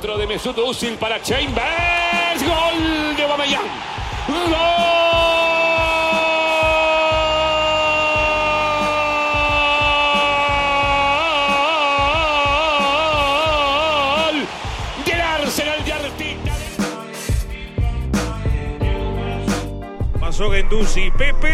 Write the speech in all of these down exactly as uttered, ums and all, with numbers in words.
Centro de Mesut Özil para Chambers. Gol de Aubameyang. ¡Gol! Del Arsenal de Arteta. Pasó Guendouzi, Pepe.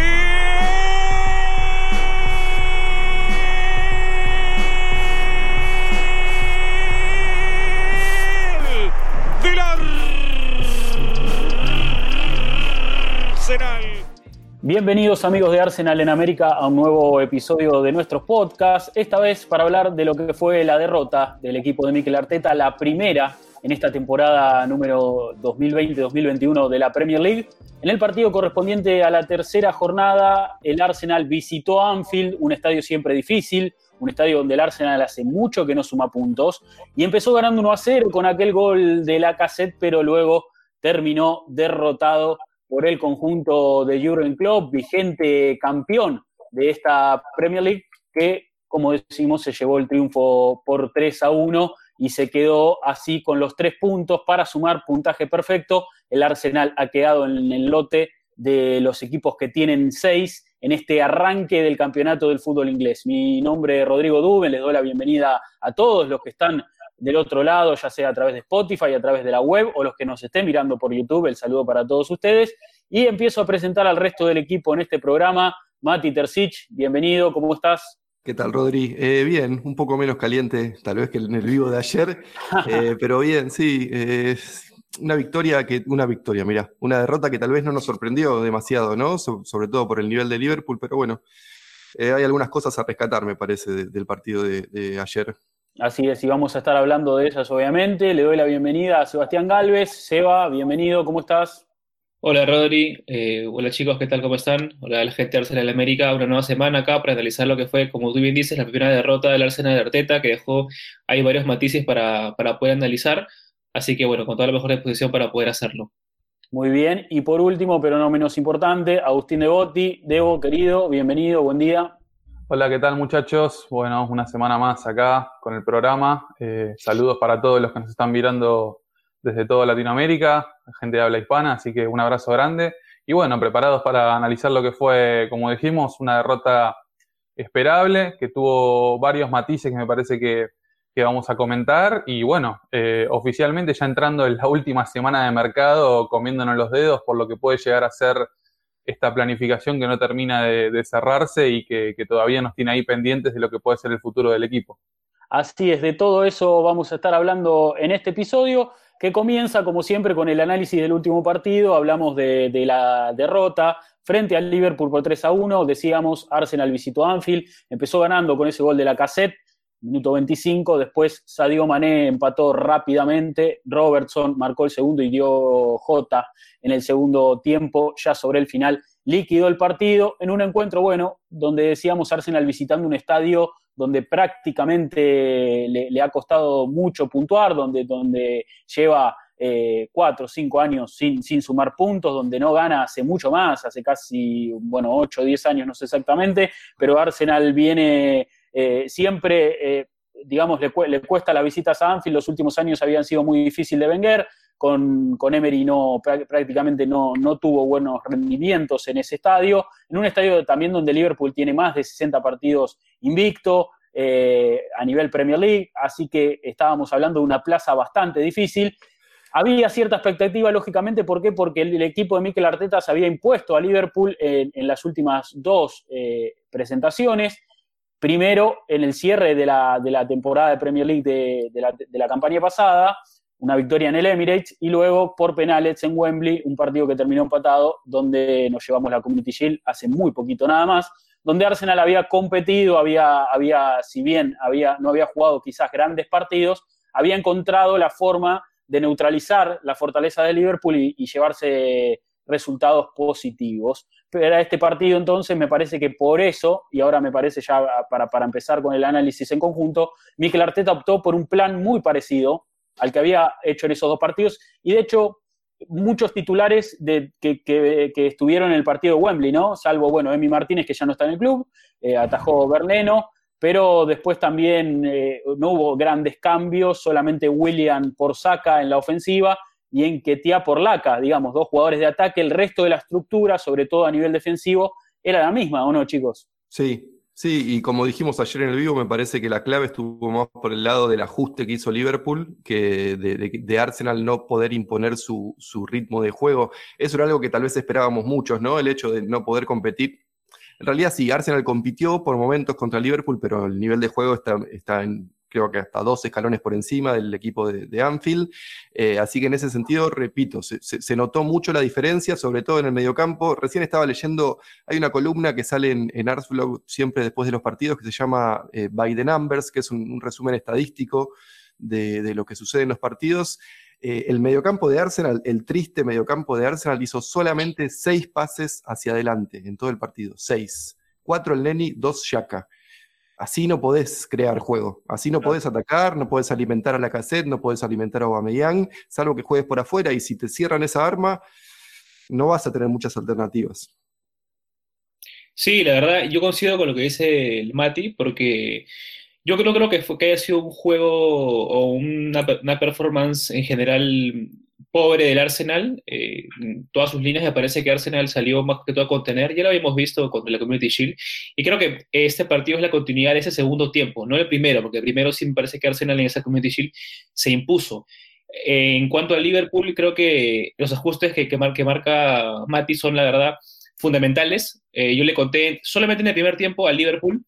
Bienvenidos amigos de Arsenal en América a un nuevo episodio de nuestros podcasts, esta vez para hablar de lo que fue la derrota del equipo de Mikel Arteta, la primera en esta temporada número dos mil veinte dos mil veintiuno de la Premier League. En el partido correspondiente a la tercera jornada, el Arsenal visitó Anfield, un estadio siempre difícil, un estadio donde el Arsenal hace mucho que no suma puntos, y empezó ganando uno a cero con aquel gol de Lacazette, pero luego terminó derrotado por el conjunto de Jürgen Klopp, vigente campeón de esta Premier League, que, como decimos, se llevó el triunfo por tres a uno y se quedó así con los tres puntos para sumar puntaje perfecto. El Arsenal ha quedado en el lote de los equipos que tienen seis en este arranque del campeonato del fútbol inglés. Mi nombre es Rodrigo Duben, les doy la bienvenida a todos los que están del otro lado, ya sea a través de Spotify, a través de la web, o los que nos estén mirando por YouTube. El saludo para todos ustedes. Y empiezo a presentar al resto del equipo en este programa. Mati Terzic, bienvenido, ¿cómo estás? ¿Qué tal, Rodri? Eh, bien, un poco menos caliente tal vez que en el vivo de ayer, eh, pero bien, sí, eh, una victoria, que una victoria, mirá, una derrota que tal vez no nos sorprendió demasiado, ¿no? So, sobre todo por el nivel de Liverpool, pero bueno, eh, hay algunas cosas a rescatar, me parece, de, del partido de, de ayer. Así es, y vamos a estar hablando de ellas, obviamente. Le doy la bienvenida a Sebastián Galvez. Seba, bienvenido, ¿cómo estás? Hola Rodri, eh, hola chicos, ¿qué tal? ¿Cómo están? Hola la gente de Arsenal América, una nueva semana acá para analizar lo que fue, como tú bien dices, la primera derrota del Arsenal de Arteta, que dejó ahí varios matices para, para poder analizar, así que bueno, con toda la mejor disposición para poder hacerlo. Muy bien, y por último, pero no menos importante, Agustín Devotti. Debo, querido, bienvenido, buen día. Hola, ¿qué tal muchachos? Bueno, una semana más acá con el programa. Eh, saludos para todos los que nos están mirando desde toda Latinoamérica, gente de habla hispana, así que un abrazo grande. Y bueno, preparados para analizar lo que fue, como dijimos, una derrota esperable, que tuvo varios matices que me parece que, que vamos a comentar. Y bueno, eh, oficialmente ya entrando en la última semana de mercado, comiéndonos los dedos por lo que puede llegar a ser esta planificación que no termina de, de cerrarse y que, que todavía nos tiene ahí pendientes de lo que puede ser el futuro del equipo. Así es, de todo eso vamos a estar hablando en este episodio, que comienza, como siempre, con el análisis del último partido. Hablamos de, de la derrota frente al Liverpool por tres a uno. Decíamos, Arsenal visitó Anfield, empezó ganando con ese gol de Lacazette, minuto veinticinco, después Sadio Mané empató rápidamente, Robertson marcó el segundo y dio Jota en el segundo tiempo, ya sobre el final liquidó el partido en un encuentro, bueno, donde decíamos Arsenal visitando un estadio donde prácticamente le, le ha costado mucho puntuar, donde, donde lleva eh, cuatro o cinco años sin, sin sumar puntos, donde no gana hace mucho más, hace casi, bueno, ocho o diez años, no sé exactamente, pero Arsenal viene eh, siempre, eh, digamos, le, le cuesta las visitas a Anfield. Los últimos años habían sido muy difíciles de Wenger, con, con Emery no, prácticamente no, no tuvo buenos rendimientos en ese estadio, en un estadio también donde Liverpool tiene más de sesenta partidos invicto eh, a nivel Premier League, así que estábamos hablando de una plaza bastante difícil. Había cierta expectativa, lógicamente, ¿por qué? Porque el, el equipo de Mikel Arteta se había impuesto a Liverpool en, en las últimas dos eh, presentaciones. Primero, en el cierre de la, de la temporada de Premier League de, de, la, de la campaña pasada, una victoria en el Emirates, y luego por penales en Wembley, un partido que terminó empatado, donde nos llevamos la Community Shield hace muy poquito nada más, donde Arsenal había competido, había, había si bien había, no había jugado quizás grandes partidos, había encontrado la forma de neutralizar la fortaleza de Liverpool y, y llevarse resultados positivos. Pero a este partido entonces me parece que por eso, y ahora me parece ya para, para empezar con el análisis en conjunto, Mikel Arteta optó por un plan muy parecido al que había hecho en esos dos partidos, y de hecho muchos titulares de, que, que, que estuvieron en el partido de Wembley, ¿no? Salvo, bueno, Emi Martínez, que ya no está en el club, eh, atajó Berleno, pero después también eh, no hubo grandes cambios, solamente Willian por Saka en la ofensiva y Nketiah por Laka, digamos, dos jugadores de ataque. El resto de la estructura, sobre todo a nivel defensivo, era la misma, ¿o no, chicos? Sí, sí, y como dijimos ayer en el vivo, me parece que la clave estuvo más por el lado del ajuste que hizo Liverpool, que de, de, de Arsenal no poder imponer su, su ritmo de juego. Eso era algo que tal vez esperábamos muchos, ¿no? El hecho de no poder competir. En realidad sí, Arsenal compitió por momentos contra Liverpool, pero el nivel de juego está, está en, creo que hasta dos escalones por encima del equipo de, de Anfield. Eh, así que en ese sentido, repito, se, se, se notó mucho la diferencia, sobre todo en el mediocampo. Recién estaba leyendo, hay una columna que sale en, en Arsenal siempre después de los partidos que se llama eh, By the Numbers, que es un, un resumen estadístico de, de lo que sucede en los partidos. Eh, el mediocampo de Arsenal, el triste mediocampo de Arsenal, hizo solamente seis pases hacia adelante en todo el partido. Seis. Cuatro el Neni, dos Xhaka. Así no podés crear juego. Así no podés atacar, no podés alimentar a Lacazette, no podés alimentar a Aubameyang, salvo que juegues por afuera, y si te cierran esa arma, no vas a tener muchas alternativas. Sí, la verdad, yo coincido con lo que dice el Mati, porque yo creo, creo que, fue, que haya sido un juego o una, una performance en general pobre del Arsenal. Eh, todas sus líneas, me parece que Arsenal salió más que todo a contener. Ya lo habíamos visto contra la Community Shield. Y creo que este partido es la continuidad de ese segundo tiempo, no el primero, porque el primero sí me parece que Arsenal en esa Community Shield se impuso. Eh, en cuanto al Liverpool, creo que los ajustes que, que, mar, que marca Mati son, la verdad, fundamentales. Eh, yo le conté solamente en el primer tiempo al Liverpool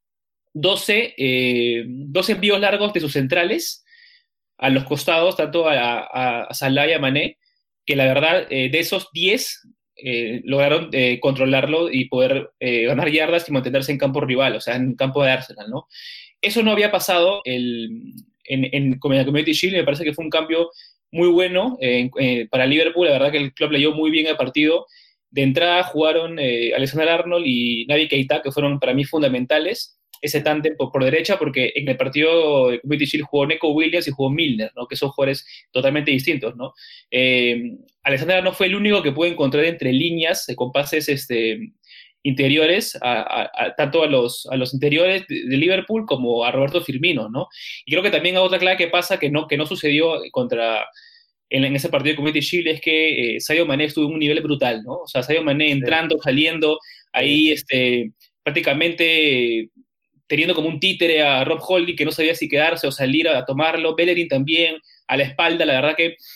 doce, eh, doce envíos largos de sus centrales a los costados, tanto a, a, a Salah y a Mané, que la verdad, eh, de esos diez eh, lograron eh, controlarlo y poder eh, ganar yardas y mantenerse en campo rival, o sea, en campo de Arsenal, ¿no? Eso no había pasado el, en, en, en la Community Shield. Me parece que fue un cambio muy bueno eh, eh, para Liverpool. La verdad que el club leyó muy bien el partido. De entrada jugaron eh, Alexander-Arnold y Naby Keita, que fueron para mí fundamentales. Ese tándem por, por derecha, porque en el partido de Community Shield jugó Neco Williams y jugó Milner, ¿no? Que son jugadores totalmente distintos, ¿no? Eh, Alexander no fue el único que pudo encontrar entre líneas, eh, con pases este, interiores, a, a, a, tanto a los, a los interiores de, de Liverpool como a Roberto Firmino, ¿no? Y creo que también hay otra clave que pasa que no, que no sucedió contra... En, en ese partido de Community Shield, es que eh, Sadio Mané estuvo en un nivel brutal, ¿no? O sea, Sadio Mané entrando, saliendo, ahí este, prácticamente teniendo como un títere a Rob Holding, que no sabía si quedarse o salir a, a tomarlo. Bellerin también, a la espalda. La verdad que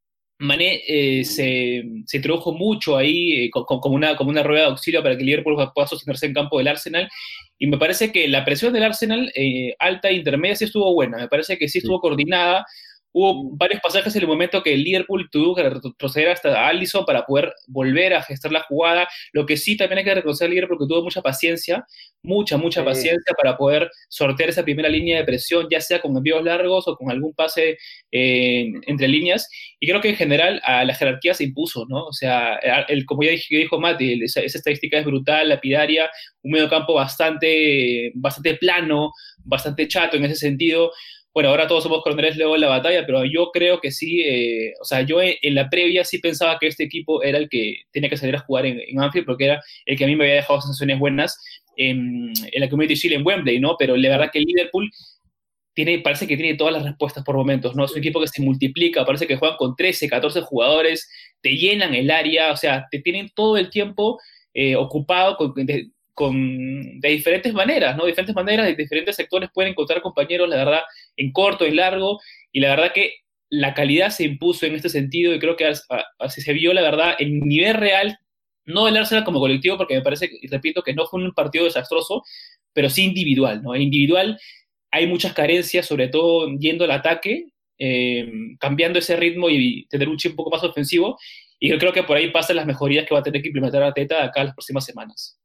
Mané eh, se, se introdujo mucho ahí eh, como, como, una, como una rueda de auxilio para que el Liverpool pueda sostenerse en campo del Arsenal. Y me parece que la presión del Arsenal, eh, alta e intermedia, sí estuvo buena. Me parece que sí estuvo sí. coordinada. Hubo varios pasajes en el momento que el Liverpool tuvo que retroceder hasta Alisson para poder volver a gestar la jugada. Lo que sí también hay que reconocer al Liverpool, que tuvo mucha paciencia, mucha, mucha sí. paciencia para poder sortear esa primera línea de presión, ya sea con envíos largos o con algún pase eh, entre líneas. Y creo que en general a la jerarquía se impuso, ¿no? O sea, el, como ya dije, dijo Mati, esa, esa estadística es brutal, lapidaria, un mediocampo bastante, bastante plano, bastante chato en ese sentido. Bueno, ahora todos somos coroneles luego de la batalla, pero yo creo que sí, eh, o sea, yo en, en la previa sí pensaba que este equipo era el que tenía que salir a jugar en, en Anfield, porque era el que a mí me había dejado sensaciones buenas en, en la Community Shield en Wembley, ¿no? Pero la verdad que el Liverpool tiene, parece que tiene todas las respuestas por momentos, ¿no? Es un equipo que se multiplica, parece que juegan con trece, catorce jugadores, te llenan el área, o sea, te tienen todo el tiempo eh, ocupado con... De, Con, de diferentes maneras, ¿no? Diferentes maneras, de diferentes sectores pueden encontrar compañeros, la verdad, en corto, en largo, y la verdad que la calidad se impuso en este sentido, y creo que así se vio, la verdad, en nivel real, no del Arsenal como colectivo, porque me parece, y repito, que no fue un partido desastroso, pero sí individual, ¿no? En individual hay muchas carencias, sobre todo yendo al ataque, eh, cambiando ese ritmo y tener un chip un poco más ofensivo, y yo creo que por ahí pasan las mejorías que va a tener que implementar Arteta acá las próximas semanas.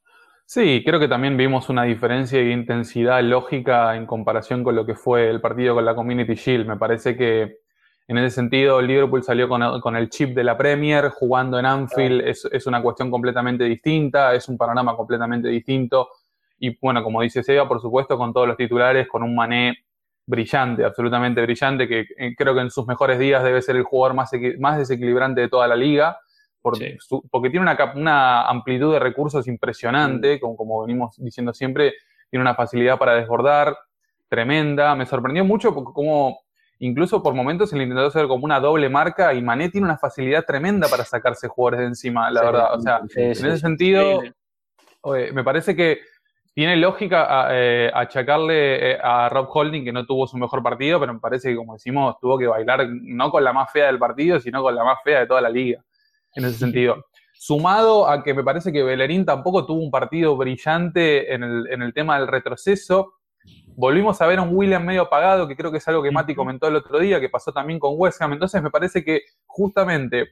Sí, creo que también vimos una diferencia de intensidad lógica en comparación con lo que fue el partido con la Community Shield. Me parece que en ese sentido el Liverpool salió con el, con el chip de la Premier, jugando en Anfield, oh. es, es una cuestión completamente distinta, es un panorama completamente distinto. Y bueno, como dice Seba, por supuesto, con todos los titulares, con un Mané brillante, absolutamente brillante, que eh, creo que en sus mejores días debe ser el jugador más, más desequilibrante de toda la liga. Por sí. su, porque tiene una, una amplitud de recursos impresionante, mm. como, como venimos diciendo siempre, tiene una facilidad para desbordar tremenda. Me sorprendió mucho porque como incluso por momentos se le intentó hacer como una doble marca y Mané tiene una facilidad tremenda para sacarse jugadores de encima, la sí, verdad. O sea, sí, en sí, ese sentido, oye, me parece que tiene lógica eh, achacarle eh, a Rob Holding que no tuvo su mejor partido, pero me parece que, como decimos, tuvo que bailar no con la más fea del partido, sino con la más fea de toda la liga, en ese sentido. Sumado a que me parece que Bellerín tampoco tuvo un partido brillante en el, en el tema del retroceso. Volvimos a ver a un William medio apagado, que creo que es algo que Mati comentó el otro día, que pasó también con West Ham. Entonces me parece que justamente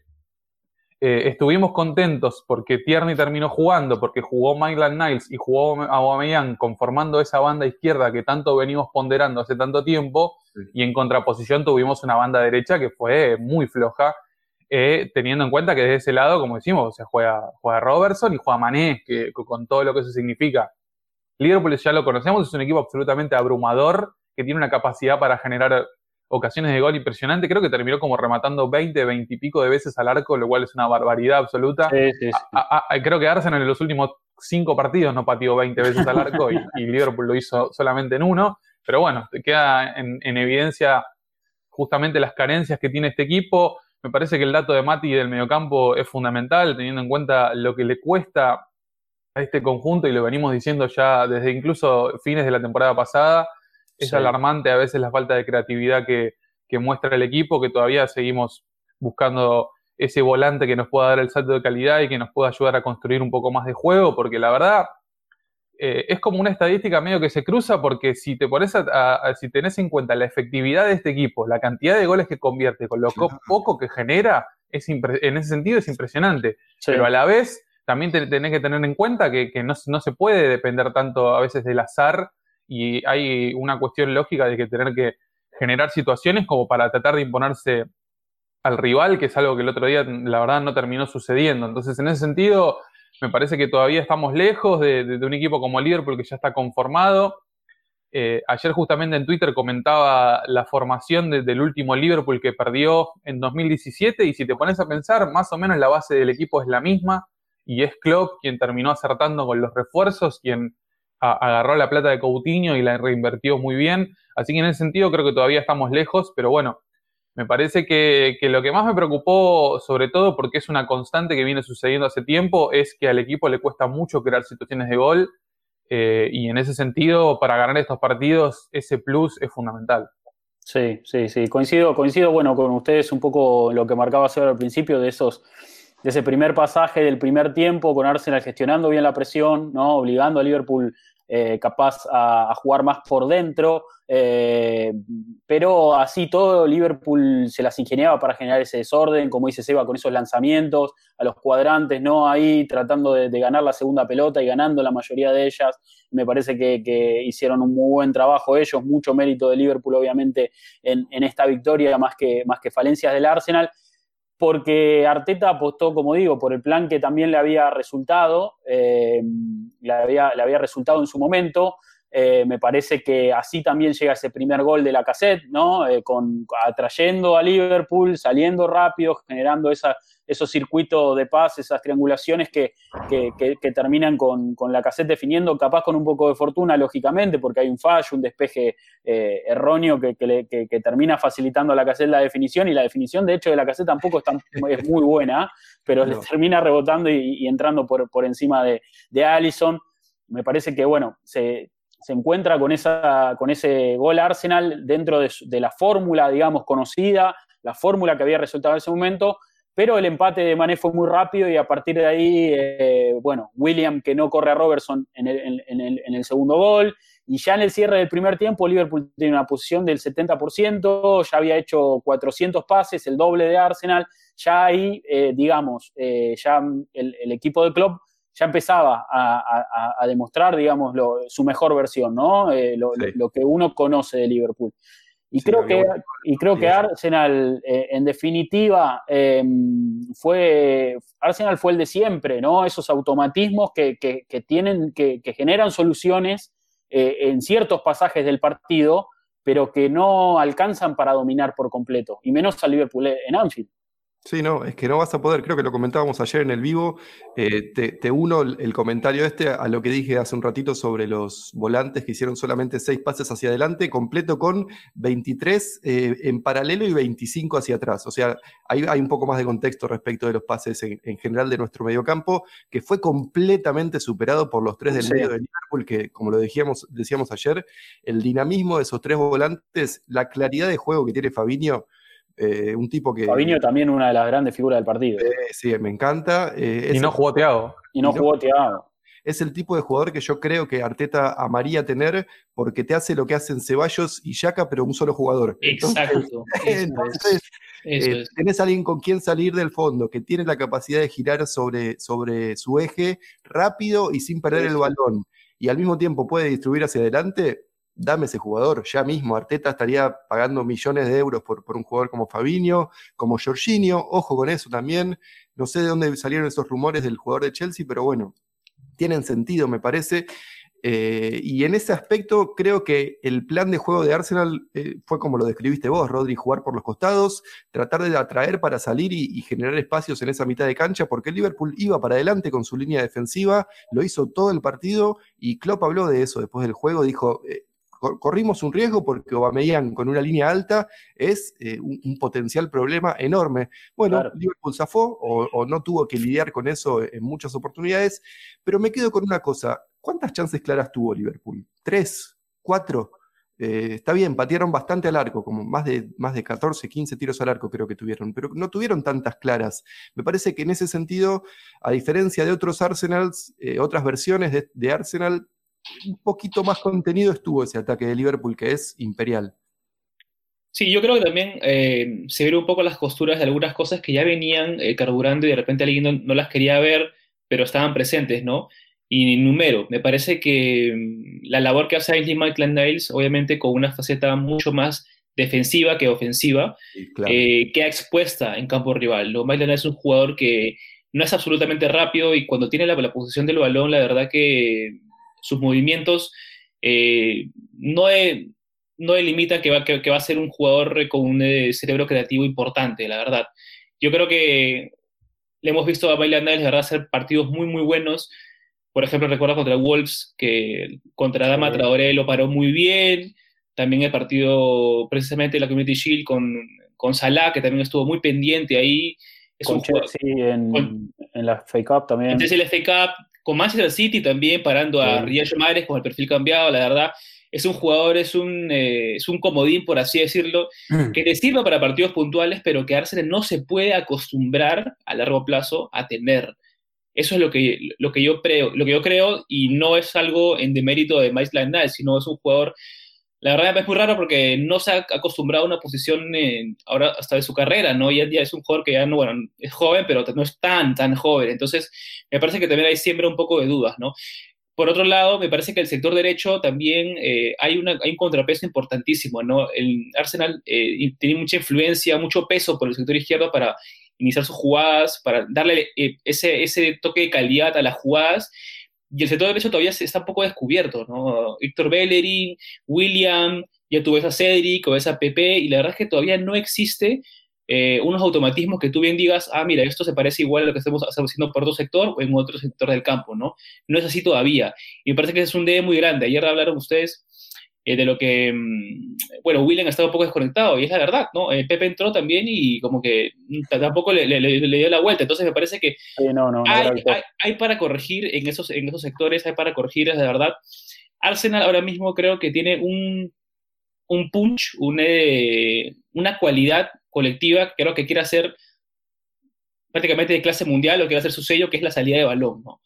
eh, estuvimos contentos porque Tierney terminó jugando, porque jugó Maitland-Niles y jugó Aubameyang conformando esa banda izquierda que tanto venimos ponderando hace tanto tiempo, sí. Y en contraposición tuvimos una banda derecha que fue muy floja, eh, teniendo en cuenta que desde ese lado, como decimos, o sea, juega, juega Robertson y juega Mané, que, con todo lo que eso significa. Liverpool ya lo conocemos, es un equipo absolutamente abrumador, que tiene una capacidad para generar ocasiones de gol impresionante. Creo que terminó como rematando veinte, veinte y pico de veces al arco, lo cual es una barbaridad absoluta. Sí, sí, sí. A, a, creo que Arsenal en los últimos cinco partidos no pateó veinte veces al arco y, y Liverpool lo hizo solamente en uno. Pero bueno, queda en, en evidencia justamente las carencias que tiene este equipo. Me parece que el dato de Mati del mediocampo es fundamental, teniendo en cuenta lo que le cuesta a este conjunto, y lo venimos diciendo ya desde incluso fines de la temporada pasada. Es sí. alarmante a veces la falta de creatividad que, que muestra el equipo, que todavía seguimos buscando ese volante que nos pueda dar el salto de calidad y que nos pueda ayudar a construir un poco más de juego, porque la verdad eh, es como una estadística medio que se cruza, porque si te pones a, a, a, si tenés en cuenta la efectividad de este equipo, la cantidad de goles que convierte con lo poco que genera, es impre- en ese sentido es impresionante, sí. Pero a la vez también te, tenés que tener en cuenta que, que no, no se puede depender tanto a veces del azar, y hay una cuestión lógica de que tener que generar situaciones como para tratar de imponerse al rival, que es algo que el otro día la verdad no terminó sucediendo. Entonces en ese sentido me parece que todavía estamos lejos de, de, de un equipo como Liverpool que ya está conformado. Eh, ayer justamente en Twitter comentaba la formación de, del último Liverpool que perdió en dos mil diecisiete, y si te pones a pensar, más o menos la base del equipo es la misma, y es Klopp quien terminó acertando con los refuerzos, quien a, agarró la plata de Coutinho y la reinvirtió muy bien. Así que en ese sentido creo que todavía estamos lejos, pero bueno, me parece que, que lo que más me preocupó, sobre todo porque es una constante que viene sucediendo hace tiempo, es que al equipo le cuesta mucho crear situaciones de gol, eh, y en ese sentido, para ganar estos partidos, ese plus es fundamental. Sí, sí, sí, coincido, coincido, bueno, con ustedes un poco lo que marcaba Seba al principio de esos, de ese primer pasaje del primer tiempo, con Arsenal gestionando bien la presión, ¿no? Obligando a Liverpool eh, capaz a, a jugar más por dentro, eh, pero así todo Liverpool se las ingeniaba para generar ese desorden, como dice Seba, con esos lanzamientos a los cuadrantes, ¿no? Ahí tratando de, de ganar la segunda pelota y ganando la mayoría de ellas. Me parece que, que hicieron un muy buen trabajo ellos, mucho mérito de Liverpool obviamente en, en esta victoria, más que, más que falencias del Arsenal, porque Arteta apostó, como digo, por el plan que también le había resultado, eh, le, había, le había resultado en su momento. Eh, me parece que así también llega ese primer gol de Lacazette, ¿no? Eh, con, atrayendo a Liverpool, saliendo rápido, generando esa, esos circuitos de paz, esas triangulaciones que, que, que, que terminan con, con Lacazette definiendo, capaz con un poco de fortuna, lógicamente, porque hay un fallo, un despeje eh, erróneo que, que, le, que, que termina facilitando a Lacazette la definición, y la definición, de hecho, de Lacazette tampoco es, tan, es muy buena, pero no. le termina rebotando y, y entrando por, por encima de, de Alisson. Me parece que, bueno, se... se encuentra con, esa, con ese gol Arsenal dentro de, de la fórmula, digamos, conocida, la fórmula que había resultado en ese momento, pero el empate de Mané fue muy rápido y a partir de ahí, eh, bueno, William que no corre a Robertson en el, en, el, en el segundo gol, y ya en el cierre del primer tiempo Liverpool tiene una posición del setenta por ciento, ya había hecho cuatrocientos pases, el doble de Arsenal, ya ahí, eh, digamos, eh, ya el, el equipo de Klopp ya empezaba a, a, a demostrar, digamos, lo, su mejor versión, ¿no? Eh, lo, sí. lo, lo que uno conoce de Liverpool. Y sí, creo que, y creo que Arsenal, eh, en definitiva, eh, fue Arsenal fue el de siempre, ¿no? Esos automatismos que, que, que tienen, que, que generan soluciones eh, en ciertos pasajes del partido, pero que no alcanzan para dominar por completo, y menos al Liverpool en Anfield. Sí, no, es que no vas a poder, creo que lo comentábamos ayer en el vivo, eh, te, te uno el, el comentario este a lo que dije hace un ratito sobre los volantes que hicieron solamente seis pases hacia adelante, completo con veintitrés eh, en paralelo y veinticinco hacia atrás. O sea, hay, hay un poco más de contexto respecto de los pases en, en general de nuestro mediocampo, que fue completamente superado por los tres del Sí. medio de Liverpool, que como lo decíamos, decíamos ayer, el dinamismo de esos tres volantes, la claridad de juego que tiene Fabinho. Eh, un tipo que... Fabinho también una de las grandes figuras del partido. Eh, sí, me encanta. Eh, Y es no el, jugó Thiago. Y no y no- jugó Thiago. es el tipo de jugador que yo creo que Arteta amaría tener porque te hace lo que hacen Ceballos y Xhaka, pero un solo jugador. Entonces, Exacto. Eso entonces es. Eso eh, es. tenés a alguien con quien salir del fondo, que tiene la capacidad de girar sobre, sobre su eje rápido y sin perder Sí, el sí. balón, y al mismo tiempo puede distribuir hacia adelante. Dame ese jugador, ya mismo. Arteta estaría pagando millones de euros por, por un jugador como Fabinho, como Jorginho, ojo con eso también. No sé de dónde salieron esos rumores del jugador de Chelsea, pero bueno, tienen sentido, me parece. Eh, y en ese aspecto creo que el plan de juego de Arsenal eh, fue como lo describiste vos, Rodri, jugar por los costados, tratar de atraer para salir y, y generar espacios en esa mitad de cancha, porque el Liverpool iba para adelante con su línea defensiva, lo hizo todo el partido, y Klopp habló de eso después del juego, dijo... Eh, corrimos un riesgo porque Aubameyang con una línea alta es eh, un, un potencial problema enorme. Bueno, Claro. Liverpool zafó o, o no tuvo que lidiar con eso en muchas oportunidades, pero me quedo con una cosa. ¿Cuántas chances claras tuvo Liverpool? ¿Tres? ¿Cuatro? Eh, está bien, patearon bastante al arco, como más de, más de catorce, quince tiros al arco creo que tuvieron, pero no tuvieron tantas claras. Me parece que en ese sentido, a diferencia de otros Arsenals, eh, otras versiones de, de Arsenal, un poquito más contenido estuvo ese ataque de Liverpool, que es imperial. Sí, yo creo que también eh, se vieron un poco las costuras de algunas cosas que ya venían eh, carburando y de repente alguien no, no las quería ver, pero estaban presentes, ¿no? Y número, me parece que mm, la labor que hace Ainsley Maitland-Niles, obviamente con una faceta mucho más defensiva que ofensiva, Sí, claro. eh, queda expuesta en campo rival, ¿no? Maitland-Niles es un jugador que no es absolutamente rápido y cuando tiene la, la posición del balón, la verdad que sus movimientos eh, no, de, no delimita que va, que, que va a ser un jugador con un eh, cerebro creativo importante, la verdad. Yo creo que le hemos visto a Maitland-Niles, de verdad, hacer partidos muy, muy buenos. Por ejemplo, recuerdo contra Wolves, que contra Adama Sí. Traoré lo paró muy bien. También el partido, precisamente, la Community Shield con, con Salah, que también estuvo muy pendiente ahí. Es Con un jugador, Chelsea en, con- en la F A Cup también. entonces el F A Cup, con Manchester City también, parando a Sí. Riyad Mahrez con el perfil cambiado, la verdad, es un jugador, es un, eh, es un comodín, por así decirlo, que te sirve para partidos puntuales, pero que Arsenal no se puede acostumbrar a largo plazo a tener. Eso es lo que, lo que, yo, creo, lo que yo creo, y no es algo en demérito de Maitland-Niles, sino es un jugador, la verdad es muy raro porque no se ha acostumbrado a una posición en, ahora hasta de su carrera, ¿no? Ya, ya es un jugador que ya no, bueno, es joven, pero no es tan, tan joven. Entonces, me parece que también hay siempre un poco de dudas, ¿no? Por otro lado, me parece que el sector derecho también eh, hay, una, hay un contrapeso importantísimo, ¿no? El Arsenal eh, tiene mucha influencia, mucho peso por el sector izquierdo para iniciar sus jugadas, para darle eh, ese, ese toque de calidad a las jugadas. Y el sector derecho todavía está un poco descubierto, ¿no? Héctor Bellerin, William, ya tú ves a Cedric o ves a Pepe, y la verdad es que todavía no existe eh, unos automatismos que tú bien digas, ah, mira, esto se parece igual a lo que estamos haciendo por otro sector o en otro sector del campo, ¿no? No es así todavía. Y me parece que es un debe muy grande. Ayer hablaron ustedes eh, de lo que, mmm, bueno, William estaba un poco desconectado, y es la verdad, ¿no? Eh, Pepe entró también y como que tampoco le, le, le dio la vuelta. Entonces me parece que Sí, no, no, no hay, era el top. hay, hay para corregir en esos, en esos sectores, hay para corregir, es de verdad. Arsenal ahora mismo creo que tiene un, un punch, un, eh, una cualidad colectiva, creo que quiere hacer prácticamente de clase mundial, lo que quiere hacer su sello, que es la salida de balón, ¿no?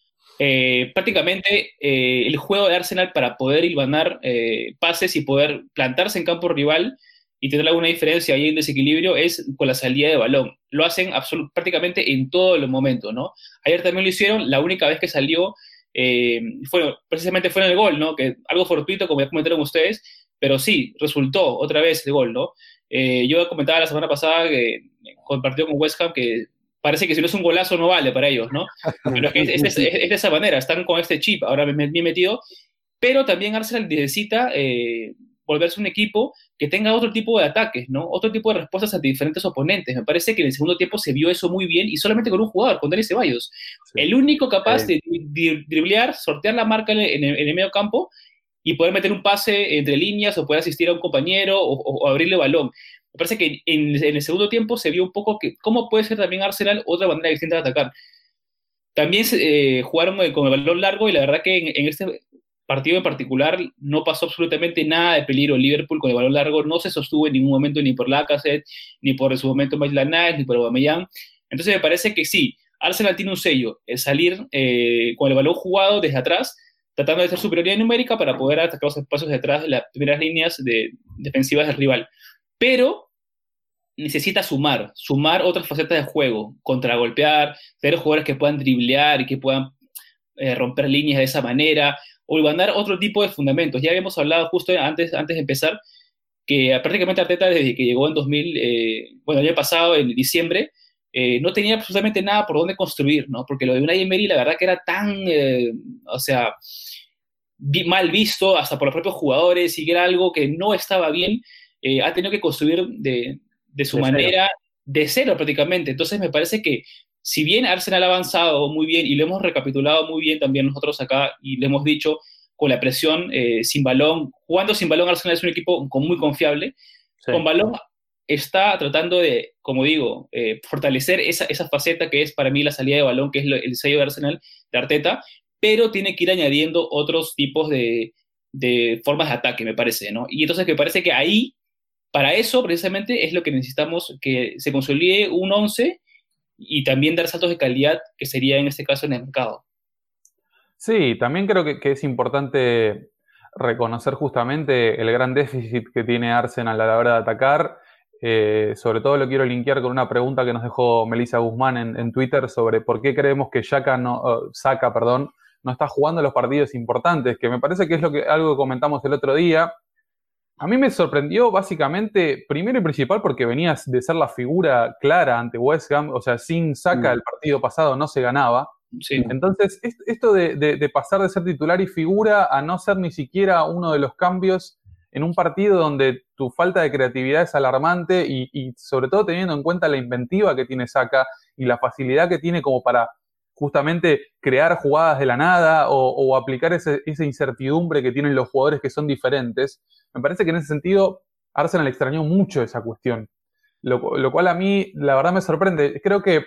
Eh, prácticamente eh, el juego de Arsenal para poder hilvanar eh, pases y poder plantarse en campo rival y tener alguna diferencia ahí en desequilibrio es con la salida de balón. Lo hacen prácticamente en todos los momentos, ¿no? Ayer también lo hicieron, la única vez que salió eh, fue, precisamente fue en el gol, ¿no? Que algo fortuito, como ya comentaron ustedes, pero sí, resultó otra vez el gol, ¿no? Eh, yo comentaba la semana pasada que compartió con West Ham que parece que si no es un golazo no vale para ellos, ¿no? Pero es que es, es, es, es de esa manera, están con este chip ahora bien metido, pero también Arsenal necesita eh, volverse un equipo que tenga otro tipo de ataques, ¿no? Otro tipo de respuestas ante diferentes oponentes. Me parece que en el segundo tiempo se vio eso muy bien y solamente con un jugador, con Dani Ceballos. Sí. El único capaz sí. de, de driblear, sortear la marca en el, en el medio campo y poder meter un pase entre líneas o poder asistir a un compañero o, o, o abrirle balón. Me parece que en, en el segundo tiempo se vio un poco que cómo puede ser también Arsenal otra manera distinta de atacar. También eh, jugaron con el balón largo y la verdad que en, en este partido en particular no pasó absolutamente nada de peligro. Liverpool con el balón largo no se sostuvo en ningún momento ni por Lacazette, ni por en su momento Maitland-Niles, ni por Aubameyang. Entonces me parece que sí, Arsenal tiene un sello, el salir eh, con el balón jugado desde atrás, tratando de hacer superioridad numérica para poder atacar los espacios detrás de las primeras líneas de, defensivas del rival. Pero necesita sumar, sumar otras facetas de juego, contragolpear, tener jugadores que puedan driblear y que puedan eh, romper líneas de esa manera, o mandar otro tipo de fundamentos. Ya habíamos hablado justo antes, antes de empezar, que prácticamente Arteta desde que llegó en dos mil, eh, bueno, el año pasado, en diciembre, eh, no tenía absolutamente nada por dónde construir, ¿no? Porque lo de Unai Emery, la verdad que era tan, eh, o sea, vi, mal visto hasta por los propios jugadores, y que era algo que no estaba bien, eh, ha tenido que construir de, de su de manera, cero. de cero prácticamente. Entonces me parece que si bien Arsenal ha avanzado muy bien y lo hemos recapitulado muy bien también nosotros acá y le hemos dicho con la presión eh, sin balón, jugando sin balón Arsenal es un equipo muy confiable, sí. Con balón está tratando de, como digo, eh, fortalecer esa, esa faceta que es para mí la salida de balón, que es lo, el sello de Arsenal de Arteta, pero tiene que ir añadiendo otros tipos de, de formas de ataque, me parece, ¿no? Y entonces me parece que ahí, para eso precisamente es lo que necesitamos, que se consolide un once y también dar saltos de calidad, que sería en este caso en el mercado. Sí, también creo que, que es importante reconocer justamente el gran déficit que tiene Arsenal a la hora de atacar. Eh, sobre todo lo quiero linkear con una pregunta que nos dejó Melissa Guzmán en, en Twitter sobre por qué creemos que Xhaka no, uh, Saka, perdón, no está jugando los partidos importantes, que me parece que es lo que, algo que comentamos el otro día. A mí me sorprendió básicamente, primero y principal, porque venías de ser la figura clara ante West Ham, o sea, sin Saka el partido pasado no se ganaba. Sí. Entonces, esto de, de, de pasar de ser titular y figura a no ser ni siquiera uno de los cambios en un partido donde tu falta de creatividad es alarmante y, y sobre todo teniendo en cuenta la inventiva que tiene Saka y la facilidad que tiene como para justamente crear jugadas de la nada o, o aplicar ese, esa incertidumbre que tienen los jugadores que son diferentes. Me parece que en ese sentido Arsenal extrañó mucho esa cuestión, lo, lo cual a mí la verdad me sorprende. Creo que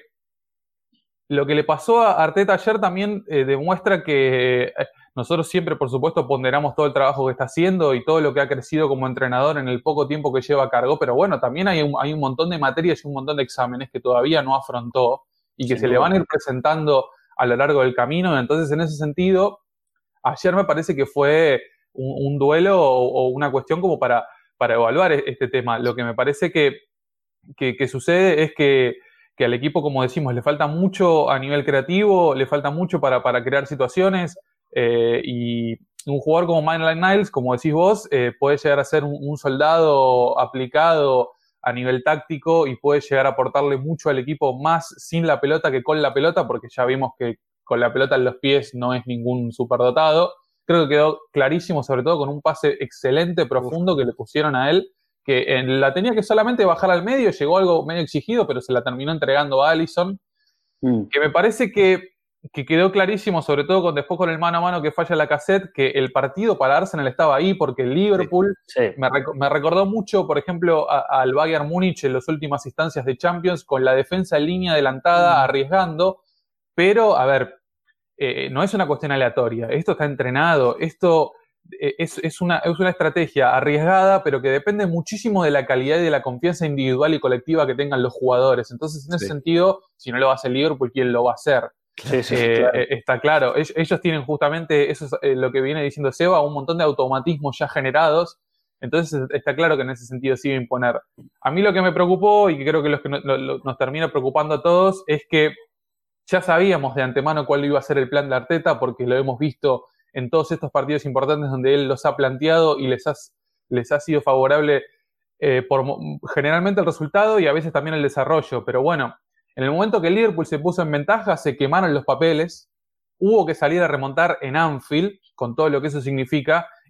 lo que le pasó a Arteta ayer también eh, demuestra que eh, nosotros siempre, por supuesto, ponderamos todo el trabajo que está haciendo y todo lo que ha crecido como entrenador en el poco tiempo que lleva a cargo, pero bueno, también hay un, hay un montón de materias y un montón de exámenes que todavía no afrontó y que sí, se no. le van a ir presentando a lo largo del camino. Entonces, en ese sentido, ayer me parece que fue un, un duelo o, o una cuestión como para, para evaluar este tema. Lo que me parece que, que, que sucede es que, que al equipo, como decimos, le falta mucho a nivel creativo, le falta mucho para, para crear situaciones, eh, y un jugador como Maitland-Niles, como decís vos, eh, puede llegar a ser un, un soldado aplicado a nivel táctico y puede llegar a aportarle mucho al equipo más sin la pelota que con la pelota, porque ya vimos que con la pelota en los pies no es ningún superdotado. Creo que quedó clarísimo, sobre todo con un pase excelente, profundo que le pusieron a él, que en, la tenía que solamente bajar al medio, llegó algo medio exigido, pero se la terminó entregando a Alisson, mm. que me parece que, que quedó clarísimo, sobre todo con, después con el mano a mano que falla Lacazette, que el partido para Arsenal estaba ahí, porque el Liverpool sí, sí. Me, rec- me recordó mucho, por ejemplo, a, al Bayern Múnich en las últimas instancias de Champions, con la defensa en línea adelantada, mm. arriesgando, pero, a ver, eh, no es una cuestión aleatoria, esto está entrenado, esto... Es, es, una, es una estrategia arriesgada, pero que depende muchísimo de la calidad y de la confianza individual y colectiva que tengan los jugadores. Entonces, en ese sí. sentido, si no lo va a hacer Liverpool, ¿quién lo va a hacer? Sí, sí, eh, claro. eh, está claro. Ellos, ellos tienen justamente, eso es eh, lo que viene diciendo Seba, un montón de automatismos ya generados. Entonces, está claro que en ese sentido sí va a imponer. A mí lo que me preocupó, y que creo que, los que no, lo, nos termina preocupando a todos, es que ya sabíamos de antemano cuál iba a ser el plan de Arteta, porque lo hemos visto en todos estos partidos importantes donde él los ha planteado y les ha, les ha sido favorable eh, por generalmente el resultado y a veces también el desarrollo. Pero bueno, en el momento que el Liverpool se puso en ventaja, se quemaron los papeles, hubo que salir a remontar en Anfield, con todo lo que eso significa,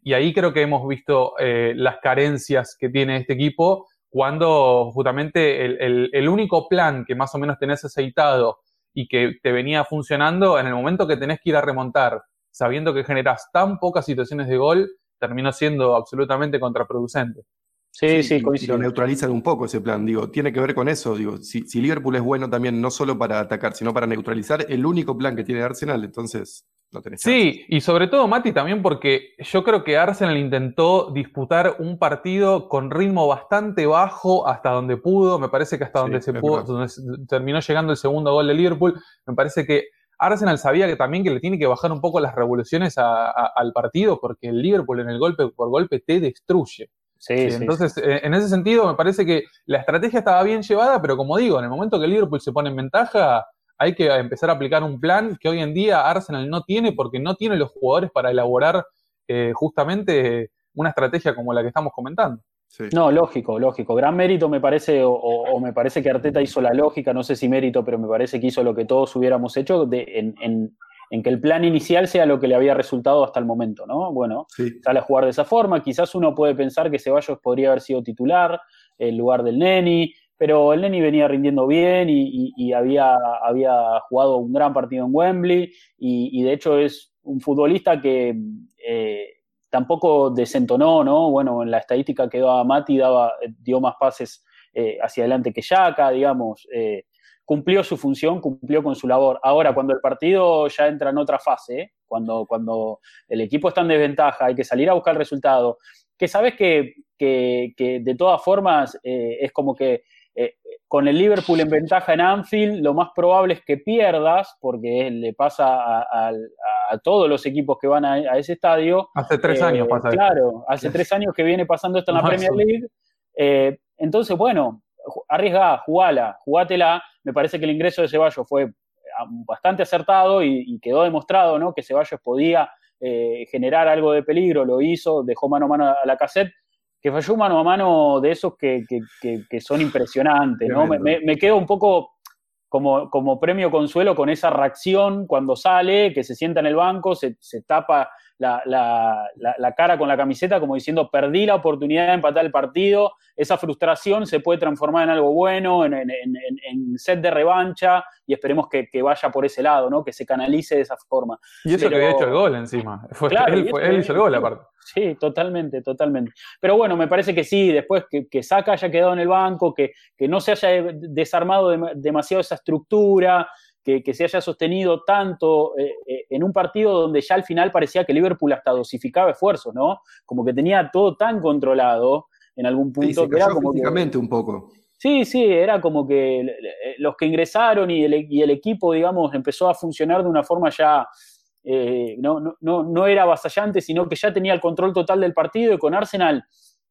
y ahí creo que hemos visto eh, las carencias que tiene este equipo cuando justamente el, el, el único plan que más o menos tenés aceitado y que te venía funcionando, en el momento que tenés que ir a remontar, sabiendo que generás tan pocas situaciones de gol, terminó siendo absolutamente contraproducente. Sí, Sí, sí, y, y lo neutralizan un poco ese plan, digo, tiene que ver con eso, digo, si, si Liverpool es bueno también no solo para atacar, sino para neutralizar, el único plan que tiene Arsenal, entonces no tenés chance. Sí, y sobre todo, Mati, también porque yo creo que Arsenal intentó disputar un partido con ritmo bastante bajo hasta donde pudo, me parece que hasta Sí, donde se es pudo, verdad. donde terminó llegando el segundo gol de Liverpool, me parece que Arsenal sabía que también que le tiene que bajar un poco las revoluciones a, a, al partido, porque el Liverpool en el golpe por golpe te destruye. Sí, Sí, sí, entonces, sí. eh, en ese sentido, me parece que la estrategia estaba bien llevada, pero como digo, en el momento que el Liverpool se pone en ventaja, hay que empezar a aplicar un plan que hoy en día Arsenal no tiene, porque no tiene los jugadores para elaborar eh, justamente una estrategia como la que estamos comentando. Sí. No, lógico, lógico. Gran mérito me parece, o, o me parece que Arteta hizo la lógica, no sé si mérito, pero me parece que hizo lo que todos hubiéramos hecho de, en, en, en que el plan inicial sea lo que le había resultado hasta el momento, ¿no? Bueno, Sí. sale a jugar de esa forma, quizás uno puede pensar que Ceballos podría haber sido titular en lugar del Neni, pero el Neni venía rindiendo bien y, y, y había, había jugado un gran partido en Wembley y, y de hecho es un futbolista que eh, tampoco desentonó, ¿no? Bueno, en la estadística que daba Mati daba, dio más pases eh, hacia adelante que Xhaka, digamos, eh, cumplió su función, cumplió con su labor. Ahora, cuando el partido ya entra en otra fase, ¿eh? cuando, cuando el equipo está en desventaja, hay que salir a buscar el resultado, que sabes que, que, que de todas formas eh, es como que eh, con el Liverpool en ventaja en Anfield, lo más probable es que pierdas, porque le pasa a, a, a todos los equipos que van a, a ese estadio. Hace tres eh, años pasa Claro, esto. hace tres años que viene pasando esto en la No, Premier eso- League. Eh, entonces, bueno, arriesgá, jugala, jugátela. Me parece que el ingreso de Ceballos fue bastante acertado y, y quedó demostrado, ¿no? Que Ceballos podía eh, generar algo de peligro, lo hizo, dejó mano a mano a la Lacazette, que falló mano a mano de esos que, que, que, que son impresionantes, ¿no? Me, me, me quedo un poco como, como premio consuelo con esa reacción cuando sale, que se sienta en el banco, se, se tapa la, la, la, la cara con la camiseta como diciendo perdí la oportunidad de empatar el partido. Esa frustración se puede transformar en algo bueno, en, en, en, en set de revancha, y esperemos que, que vaya por ese lado, ¿no? Que se canalice de esa forma. Y eso Pero, que había hecho el gol encima. Fue, claro, él, fue, él hizo el gol aparte. Sí, totalmente, totalmente. Pero bueno, me parece que sí, después que, que Saka haya quedado en el banco, que, que no se haya desarmado de, demasiado esa estructura, que, que se haya sostenido tanto eh, eh, en un partido donde ya al final parecía que Liverpool hasta dosificaba esfuerzos, ¿no? Como que tenía todo tan controlado en algún punto. Sí, se que era cayó como físicamente que, un poco. Sí, sí, era como que los que ingresaron y el, y el equipo, digamos, empezó a funcionar de una forma ya... Eh, no, no, no era avasallante, sino que ya tenía el control total del partido, y con Arsenal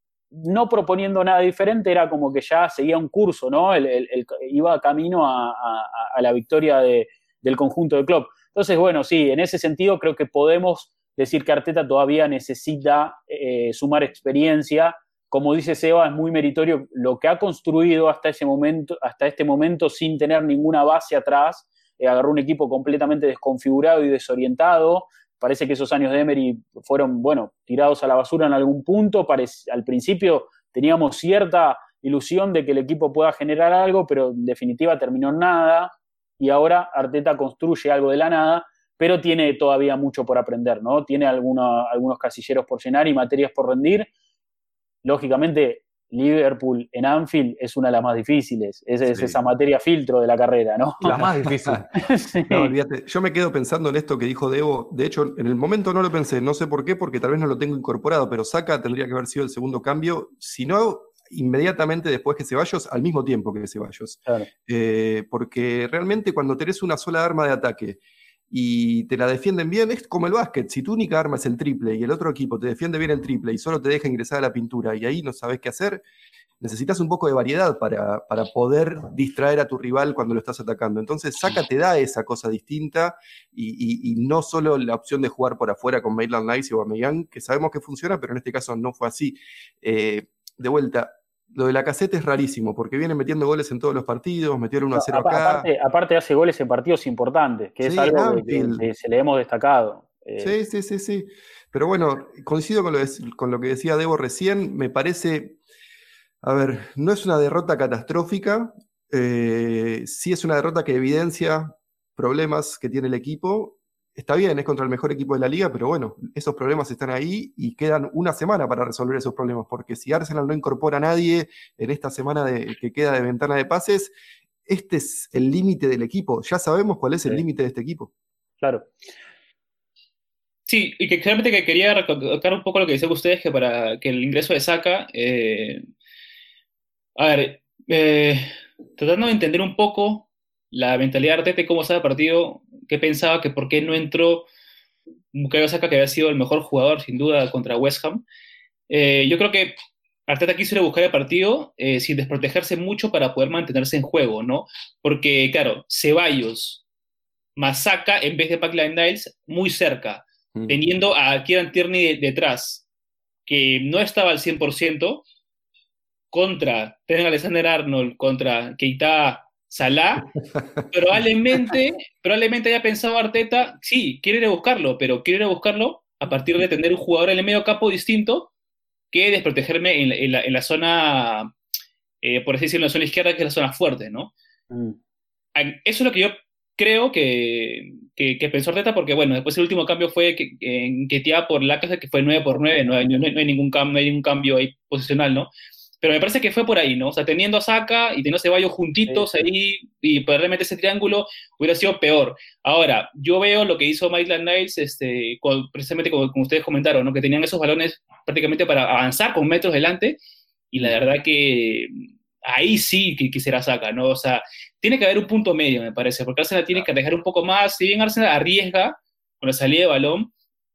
no proponiendo nada diferente, era como que ya seguía un curso, ¿no? El, el, el, iba camino a, a, a la victoria de, del conjunto de Klopp. Entonces, bueno, sí, en ese sentido creo que podemos decir que Arteta todavía necesita eh, sumar experiencia. Como dice Seba, es muy meritorio lo que ha construido hasta ese momento, hasta este momento sin tener ninguna base atrás. Eh, agarró un equipo completamente desconfigurado y desorientado. Parece que esos años de Emery fueron, bueno, tirados a la basura en algún punto. Parece, al principio teníamos cierta ilusión de que el equipo pueda generar algo, pero en definitiva terminó en nada. Y ahora Arteta construye algo de la nada, pero tiene todavía mucho por aprender, ¿no? Tiene alguna, algunos casilleros por llenar y materias por rendir. Lógicamente, Liverpool en Anfield es una de las más difíciles. Es, es Sí. esa materia filtro de la carrera, ¿no? La más difícil. Sí. No, olvídate. Yo me quedo pensando en esto que dijo Debo. De hecho, en el momento no lo pensé, no sé por qué, porque tal vez no lo tengo incorporado, pero Saka tendría que haber sido el segundo cambio, si no, inmediatamente después que Ceballos, al mismo tiempo que Ceballos. Claro. Eh, porque realmente cuando tenés una sola arma de ataque y te la defienden bien, es como el básquet. Si tu única arma es el triple y el otro equipo te defiende bien el triple y solo te deja ingresar a la pintura y ahí no sabes qué hacer, necesitas un poco de variedad para, para poder distraer a tu rival cuando lo estás atacando. Entonces Saka te da esa cosa distinta y, y, y no solo la opción de jugar por afuera con Maitland-Niles y Aubameyang, que sabemos que funciona, pero en este caso no fue así. Eh, de vuelta, lo de Lacazette es rarísimo, porque viene metiendo goles en todos los partidos, metió el uno a cero acá. Aparte, aparte hace goles en partidos importantes, que Sí, es algo en que, que, Anfield. que se le hemos destacado. Eh, Sí, sí, sí, sí. Pero bueno, coincido con lo, de- con lo que decía Debo recién, me parece, a ver, no es una derrota catastrófica, eh, sí es una derrota que evidencia problemas que tiene el equipo. Está bien, es contra el mejor equipo de la liga, pero bueno, esos problemas están ahí y quedan una semana para resolver esos problemas, porque si Arsenal no incorpora a nadie en esta semana de- que queda de ventana de pases, este es el límite del equipo. Ya sabemos cuál es el Sí. límite de este equipo. Claro. Sí, y que claramente que quería recalcar un poco lo que decían ustedes, que para que el ingreso de Saka, eh, a ver, eh, tratando de entender un poco la mentalidad de Arteta y cómo estaba el partido, qué pensaba, que por qué no entró Bukayo Saka, que había sido el mejor jugador sin duda contra West Ham. Eh, yo creo que Arteta quiso ir a buscar el partido eh, sin desprotegerse mucho para poder mantenerse en juego, ¿no? Porque, claro, Ceballos más Saka en vez de Maitland-Niles muy cerca, Mm. teniendo a Kieran Tierney de- detrás, que no estaba al cien por ciento, contra Trent Alexander-Arnold, contra Keita, Salah, probablemente, probablemente haya pensado Arteta, sí, quiere ir a buscarlo, pero quiere ir a buscarlo a partir de tener un jugador en el medio campo distinto que desprotegerme en la, en la, en la zona, eh, por así decirlo, en la zona izquierda, que es la zona fuerte, ¿no? Mm. Eso es lo que yo creo que, que, que pensó Arteta, porque bueno, después el último cambio fue que, en Ketia por Lacazette, que fue nueve por nueve, no hay, no, hay, no hay ningún cambio, no hay ningún cambio ahí posicional, ¿no? Pero me parece que fue por ahí, ¿no? O sea, teniendo a Saka y teniendo a Ceballos juntitos Sí, sí. ahí y poder meter ese triángulo hubiera sido peor. Ahora, yo veo lo que hizo Maitland-Niles, este, con, precisamente como, como ustedes comentaron, ¿no? Que tenían esos balones prácticamente para avanzar con metros delante, y la verdad que ahí sí que quisiera Saka, ¿no? O sea, tiene que haber un punto medio, me parece, porque Arsenal tiene que arriesgar un poco más. Si bien Arsenal arriesga con la salida de balón,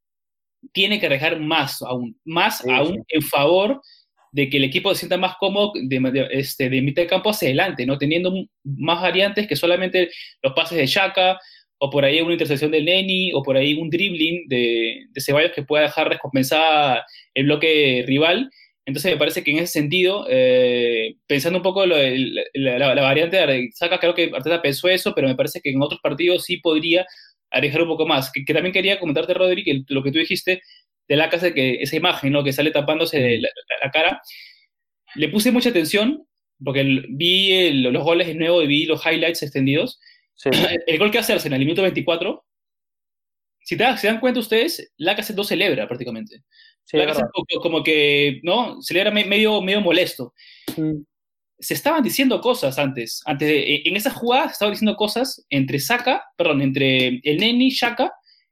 tiene que arriesgar más aún, más Sí, aún sí. en favor de que el equipo se sienta más cómodo de, de, este, de mitad de campo hacia adelante, ¿no? Teniendo más variantes que solamente los pases de Xhaka, o por ahí una intercepción del Neni, o por ahí un dribbling de, de Ceballos que pueda dejar recompensada el bloque rival. Entonces me parece que en ese sentido, eh, pensando un poco lo de, la, la, la variante de Saka, creo que Arteta pensó eso, pero me parece que en otros partidos sí podría arriesgar un poco más. Que, que también quería comentarte, Rodri, que lo que tú dijiste de Lacazette, que esa imagen, ¿no? Que sale tapándose la, la, la cara, le puse mucha atención, porque el, vi el, los goles de nuevo y vi los highlights extendidos. Sí. El gol que hace Arsenal, el minuto veinticuatro, si, te, si dan cuenta ustedes, Lacazette no celebra prácticamente. Sí, Lacazette como, como que, ¿no? Celebra medio, medio molesto. Mm. Se estaban diciendo cosas antes, antes de, en esa jugada se estaban diciendo cosas entre Saka, perdón, entre el Neni, Xhaka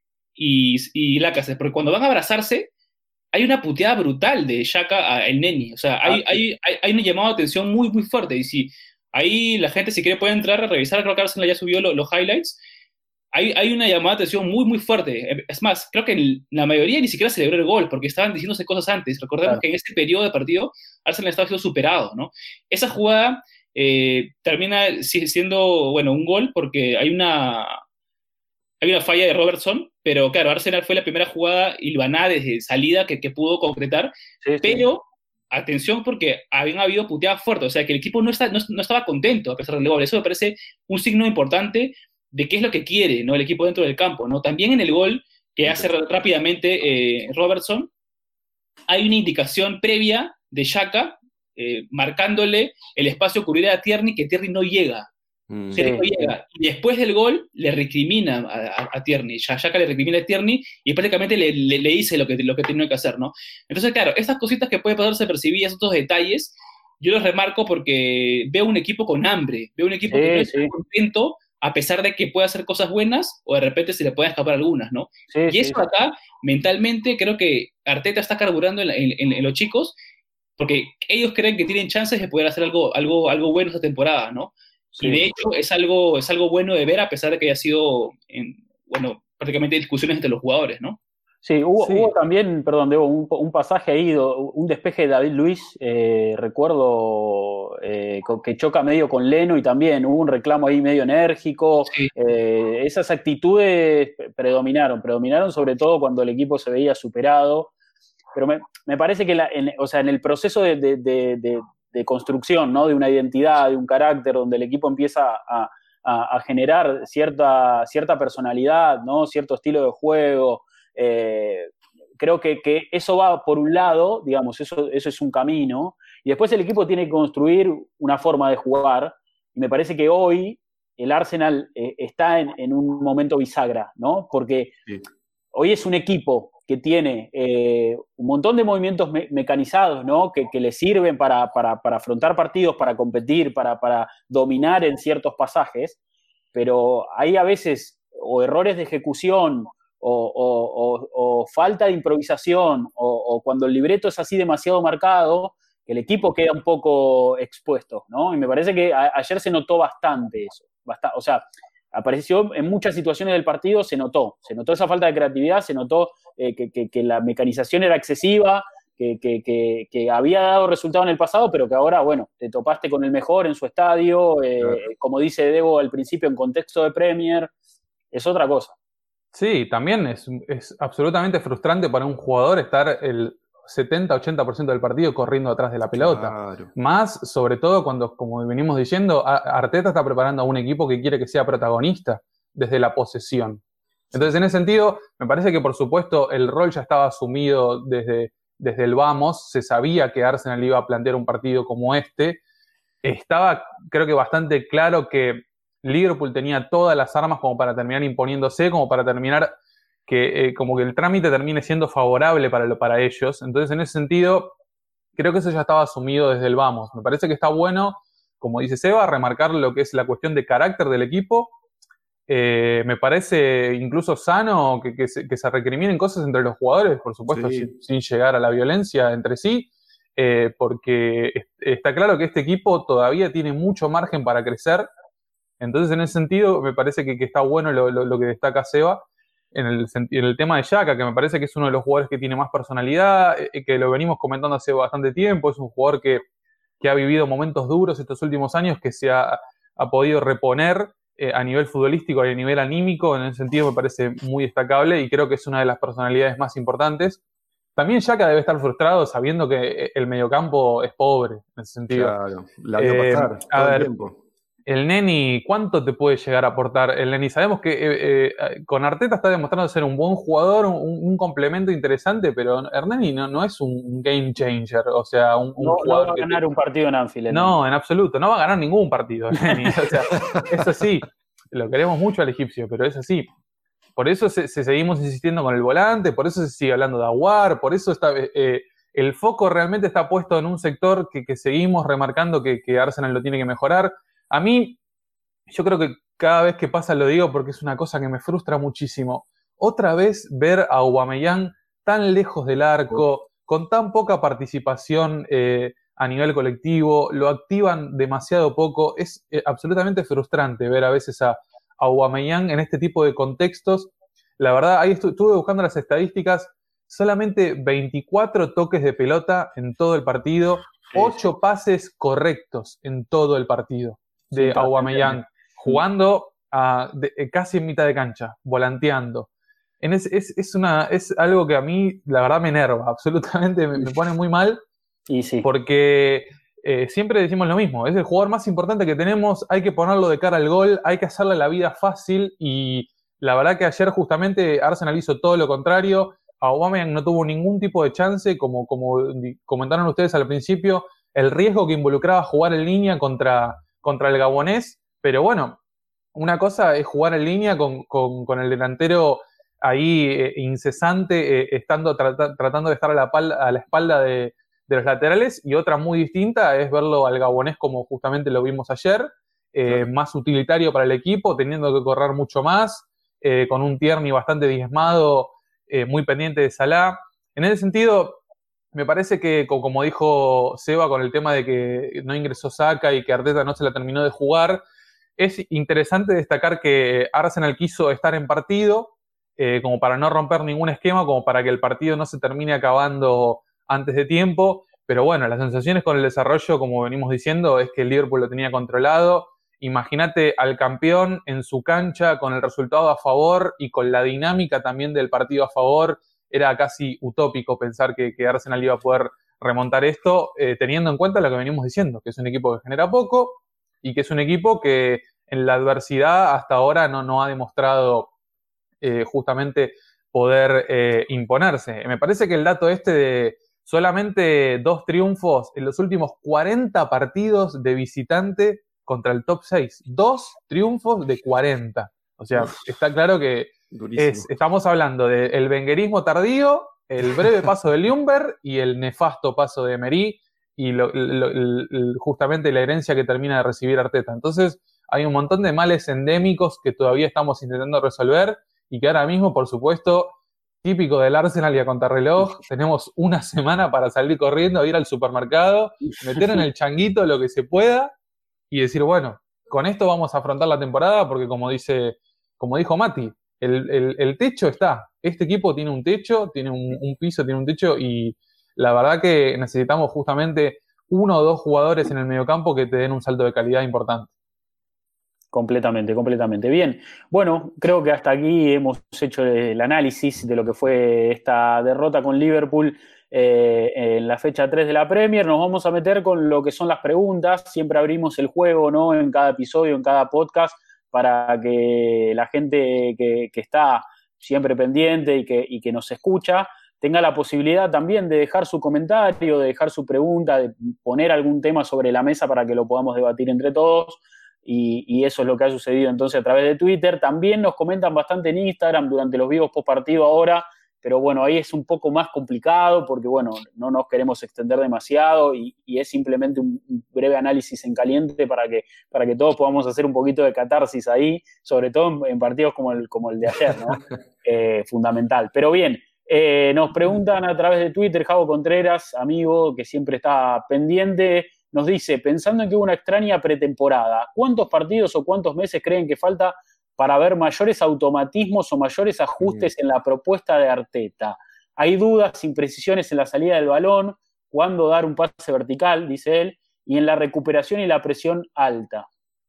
y, y Lacazette, porque cuando van a abrazarse, hay una puteada brutal de Xhaka a el Neni, o sea, hay, ah, sí. hay, hay, hay un llamado de atención muy, muy fuerte, y si ahí la gente si quiere puede entrar a revisar, creo que Arsenal ya subió lo, los highlights, hay, hay una llamada de atención muy, muy fuerte, es más, creo que la mayoría ni siquiera celebró el gol, porque estaban diciéndose cosas antes, recordemos claro. que en ese periodo de partido Arsenal estaba siendo superado, ¿no? Esa jugada eh, termina siendo, bueno, un gol, porque hay una... Hay una falla de Robertson, pero claro, Arsenal fue la primera jugada hilvanada desde salida que, que pudo concretar, sí, pero sí. Atención porque habían habido puteadas fuertes, o sea que el equipo no, está, no, no estaba contento a pesar del gol. Eso me parece un signo importante de qué es lo que quiere, ¿no? El equipo dentro del campo, ¿no? También en el gol que hace rápidamente eh, Robertson, hay una indicación previa de Xhaka eh, marcándole el espacio cubrir a Tierney, que Tierney no llega. Mm. Sí, no llega. Y después del gol le recrimina a, a, a Tierney, Xhaka le recrimina a Tierney y prácticamente le, le, le dice lo que, lo que tenía que hacer, ¿no? Entonces, claro, estas cositas que pueden pasarse percibidas, estos detalles, yo los remarco porque veo un equipo con hambre, veo un equipo sí, que no está sí. contento a pesar de que puede hacer cosas buenas o de repente se le pueden escapar algunas, ¿no? Sí, y eso sí. acá, mentalmente, creo que Arteta está carburando en, en, en, en los chicos porque ellos creen que tienen chances de poder hacer algo, algo, algo bueno esta temporada, ¿no? Sí. Y de hecho es algo, es algo bueno de ver a pesar de que haya sido, en, bueno, prácticamente discusiones entre los jugadores, ¿no? Sí, hubo, sí. hubo también, perdón, Debo, un, un pasaje ahí, un despeje de David Luiz, eh, recuerdo eh, que choca medio con Leno y también hubo un reclamo ahí medio enérgico. Sí. Eh, esas actitudes predominaron, predominaron sobre todo cuando el equipo se veía superado. Pero me, me parece que la, en, o sea, en el proceso de, de, de, de de construcción, ¿no? De una identidad, de un carácter, donde el equipo empieza a, a, a generar cierta, cierta personalidad, ¿no? Cierto estilo de juego. Eh, creo que, que eso va por un lado, digamos, eso, eso es un camino, y después el equipo tiene que construir una forma de jugar, y me parece que hoy el Arsenal eh, está en, en un momento bisagra, ¿no? Porque sí. Hoy es un equipo que tiene eh, un montón de movimientos me- mecanizados, ¿no? Que, que le sirven para, para, para afrontar partidos, para competir, para, para dominar en ciertos pasajes, pero hay a veces o errores de ejecución o, o, o, o falta de improvisación o, o cuando el libreto es así demasiado marcado, que el equipo queda un poco expuesto, ¿no? Y me parece que a- ayer se notó bastante eso, bastante, o sea, apareció en muchas situaciones del partido, se notó, se notó esa falta de creatividad, se notó eh, que, que, que la mecanización era excesiva, que, que, que, que había dado resultado en el pasado, pero que ahora, bueno, te topaste con el mejor en su estadio, eh, claro. Como dice Debo al principio, en contexto de Premier, es otra cosa. Sí, también es, es absolutamente frustrante para un jugador estar el setenta ochenta por ciento del partido corriendo atrás de la pelota. Claro. Más, sobre todo, cuando, como venimos diciendo, Arteta está preparando a un equipo que quiere que sea protagonista desde la posesión. Entonces, en ese sentido, me parece que, por supuesto, el rol ya estaba asumido desde, desde el vamos. Se sabía que Arsenal iba a plantear un partido como este. Estaba, creo que, bastante claro que Liverpool tenía todas las armas como para terminar imponiéndose, como para terminar que eh, como que el trámite termine siendo favorable para, lo, para ellos. Entonces, en ese sentido, creo que eso ya estaba asumido desde el vamos. Me parece que está bueno, como dice Seba, remarcar lo que es la cuestión de carácter del equipo. Eh, me parece incluso sano que, que, se, que se recriminen cosas entre los jugadores, por supuesto, sí. sin, sin llegar a la violencia entre sí, eh, porque está claro que este equipo todavía tiene mucho margen para crecer. Entonces, en ese sentido, me parece que, que está bueno lo, lo, lo que destaca Seba. En el, en el tema de Xhaka, que me parece que es uno de los jugadores que tiene más personalidad, eh, que lo venimos comentando hace bastante tiempo, es un jugador que, que ha vivido momentos duros estos últimos años, que se ha, ha podido reponer eh, a nivel futbolístico y a nivel anímico. En ese sentido me parece muy destacable y creo que es una de las personalidades más importantes. También Xhaka debe estar frustrado sabiendo que el mediocampo es pobre, en ese sentido. Claro, la vio eh, pasar todo a ver, el tiempo. El Neni, ¿cuánto te puede llegar a aportar el Neni? Sabemos que eh, eh, con Arteta está demostrando ser un buen jugador, un, un complemento interesante, pero el Neni no, no es un game changer, o sea, un, un no, jugador no va a ganar te... un partido en Anfield. No, no, en absoluto, no va a ganar ningún partido el Neni, o sea, es así, lo queremos mucho al egipcio, pero es así. Por eso se, se seguimos insistiendo con el volante, por eso se sigue hablando de Aguar, por eso está... Eh, el foco realmente está puesto en un sector que, que seguimos remarcando que, que Arsenal lo tiene que mejorar. A mí, yo creo que cada vez que pasa lo digo porque es una cosa que me frustra muchísimo. Otra vez ver a Aubameyang tan lejos del arco, con tan poca participación eh, a nivel colectivo, lo activan demasiado poco. Es eh, absolutamente frustrante ver a veces a, a Aubameyang en este tipo de contextos. La verdad, ahí estu- estuve buscando las estadísticas, solamente veinticuatro toques de pelota en todo el partido, ocho pases correctos en todo el partido de sí, Aubameyang, jugando a, de, casi en mitad de cancha, volanteando. En es, es, es, una, es algo que a mí, la verdad, me enerva, absolutamente me, me pone muy mal, y sí. porque eh, siempre decimos lo mismo, es el jugador más importante que tenemos, hay que ponerlo de cara al gol, hay que hacerle la vida fácil, y la verdad que ayer justamente Arsenal hizo todo lo contrario. Aubameyang no tuvo ningún tipo de chance, como, como comentaron ustedes al principio, el riesgo que involucraba jugar en línea contra... contra el gabonés, pero bueno, una cosa es jugar en línea con, con, con el delantero ahí eh, incesante, eh, estando tra- tratando de estar a la, pal- a la espalda de, de los laterales, y otra muy distinta es verlo al gabonés como justamente lo vimos ayer, eh, claro. Más utilitario para el equipo, teniendo que correr mucho más, eh, con un Tierney bastante diezmado, eh, muy pendiente de Salah. En ese sentido, me parece que, como dijo Seba con el tema de que no ingresó Saka y que Arteta no se la terminó de jugar, es interesante destacar que Arsenal quiso estar en partido, eh, como para no romper ningún esquema, como para que el partido no se termine acabando antes de tiempo, pero bueno, las sensaciones con el desarrollo, como venimos diciendo, es que el Liverpool lo tenía controlado. Imagínate al campeón en su cancha con el resultado a favor y con la dinámica también del partido a favor. Era casi utópico pensar que, que Arsenal iba a poder remontar esto, eh, teniendo en cuenta lo que venimos diciendo, que es un equipo que genera poco y que es un equipo que en la adversidad hasta ahora no, no ha demostrado eh, justamente poder eh, imponerse. Me parece que el dato este de solamente dos triunfos en los últimos cuarenta partidos de visitante contra el top seis. Dos triunfos de cuarenta. O sea, está claro que es, estamos hablando del venguerismo tardío, el breve paso de Ljungberg y el nefasto paso de Emery y lo, lo, lo, justamente la herencia que termina de recibir Arteta. Entonces, hay un montón de males endémicos que todavía estamos intentando resolver y que ahora mismo, por supuesto, típico del Arsenal y a contrarreloj, tenemos una semana para salir corriendo, ir al supermercado, meter en el changuito lo que se pueda y decir, bueno, con esto vamos a afrontar la temporada porque como dice, como dijo Mati, el, el, el techo está. Este equipo tiene un techo, tiene un, un piso, tiene un techo y la verdad que necesitamos justamente uno o dos jugadores en el mediocampo que te den un salto de calidad importante. Completamente, completamente. Bien, bueno, creo que hasta aquí hemos hecho el análisis de lo que fue esta derrota con Liverpool eh, en la fecha tres de la Premier. Nos vamos a meter con lo que son las preguntas. Siempre abrimos el juego, ¿no? En cada episodio, en cada podcast, para que la gente que, que está siempre pendiente y que, y que nos escucha tenga la posibilidad también de dejar su comentario, de dejar su pregunta, de poner algún tema sobre la mesa para que lo podamos debatir entre todos. Y, y eso es lo que ha sucedido entonces a través de Twitter. También nos comentan bastante en Instagram durante los vivos post partido ahora, pero bueno, ahí es un poco más complicado porque bueno, no nos queremos extender demasiado y, y es simplemente un, un breve análisis en caliente para que, para que todos podamos hacer un poquito de catarsis ahí, sobre todo en, en partidos como el, como el de ayer, ¿no? eh, fundamental. Pero bien, eh, nos preguntan a través de Twitter, Javo Contreras, amigo que siempre está pendiente, nos dice, pensando en que hubo una extraña pretemporada, ¿cuántos partidos o cuántos meses creen que falta para ver mayores automatismos o mayores ajustes en la propuesta de Arteta? Hay dudas, imprecisiones en la salida del balón, cuándo dar un pase vertical, dice él, y en la recuperación y la presión alta.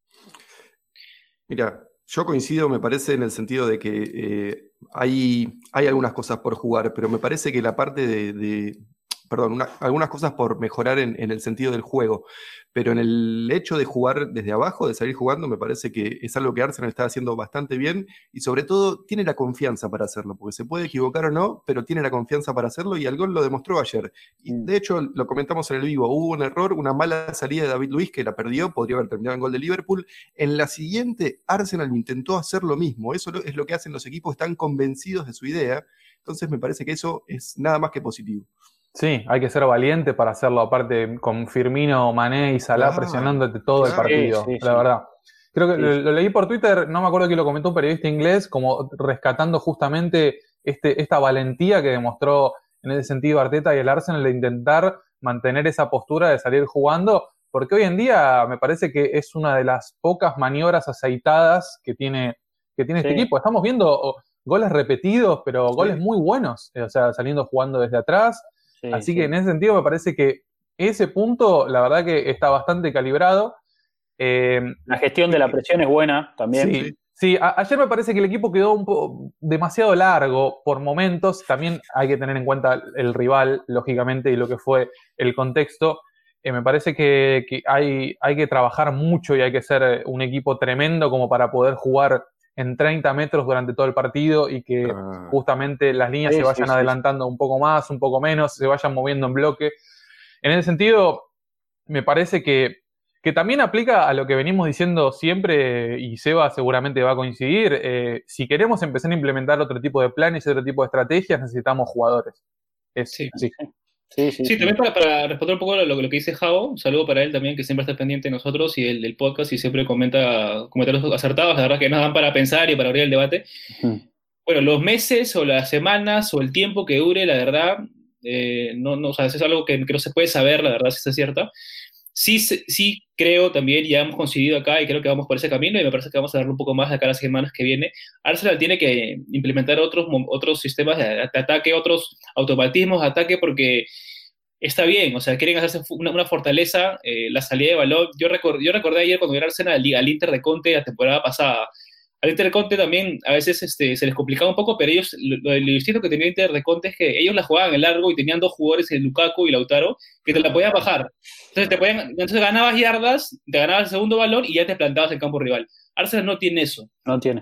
Mira, yo coincido, me parece, en el sentido de que eh, hay, hay algunas cosas por jugar, pero me parece que la parte de... de perdón, una, algunas cosas por mejorar en, en el sentido del juego, pero en el hecho de jugar desde abajo, de salir jugando, me parece que es algo que Arsenal está haciendo bastante bien y sobre todo tiene la confianza para hacerlo, porque se puede equivocar o no, pero tiene la confianza para hacerlo y el gol lo demostró ayer. Y de hecho, lo comentamos en el vivo, hubo un error, una mala salida de David Luiz que la perdió, podría haber terminado en gol de Liverpool. En la siguiente, Arsenal intentó hacer lo mismo, eso es lo que hacen los equipos, están convencidos de su idea, entonces me parece que eso es nada más que positivo. Sí, hay que ser valiente para hacerlo, aparte con Firmino, Mané y Salah claro, presionándote todo claro, el partido, sí, sí, la sí. verdad. Creo que sí. lo, lo leí por Twitter, no me acuerdo quién lo comentó, un periodista inglés, como rescatando justamente este, esta valentía que demostró en ese sentido Arteta y el Arsenal de intentar mantener esa postura de salir jugando, porque hoy en día me parece que es una de las pocas maniobras aceitadas que tiene, que tiene sí. este equipo. Estamos viendo goles repetidos, pero sí. goles muy buenos, o sea, saliendo jugando desde atrás. Sí, Así sí. que en ese sentido me parece que ese punto, la verdad que está bastante calibrado. Eh, la gestión de la presión es buena también. Sí, sí. sí a, ayer me parece que el equipo quedó un poco demasiado largo por momentos. También hay que tener en cuenta el rival, lógicamente, y lo que fue el contexto. Eh, me parece que, que hay, hay que trabajar mucho y hay que ser un equipo tremendo como para poder jugar en treinta metros durante todo el partido y que ah. justamente las líneas sí, se vayan sí, adelantando sí. un poco más, un poco menos, se vayan moviendo en bloque. En ese sentido, me parece que, que también aplica a lo que venimos diciendo siempre, y Seba seguramente va a coincidir, eh, si queremos empezar a implementar otro tipo de planes y otro tipo de estrategias, necesitamos jugadores. Es, sí, sí. Sí, sí, sí, sí, también para, para responder un poco a lo, lo que dice Javo, un saludo para él también, que siempre está pendiente de nosotros y el del podcast y siempre comenta comentarios acertados, la verdad que nos dan para pensar y para abrir el debate. Uh-huh. Bueno, los meses o las semanas o el tiempo que dure, la verdad, eh, no, no, o sea, eso es algo que, que no se puede saber, la verdad, si está cierta. Sí, sí creo también, ya hemos coincidido acá y creo que vamos por ese camino y me parece que vamos a darle un poco más de acá a las semanas que viene. Arsenal tiene que implementar otros, otros sistemas de, de ataque, otros automatismos de ataque porque está bien, o sea, quieren hacerse una, una fortaleza, eh, la salida de balón. Yo, record, yo recordé ayer cuando era Arsenal al, al Inter de Conte la temporada pasada. Al Inter de Conte también a veces este, se les complicaba un poco, pero ellos, lo, lo distinto que tenía el Inter de Conte es que ellos la jugaban en largo y tenían dos jugadores, el Lukaku y Lautaro, que te la podían bajar. Entonces, te podían, entonces ganabas yardas, te ganabas el segundo balón y ya te plantabas en campo rival. Arsenal no tiene eso. No tiene.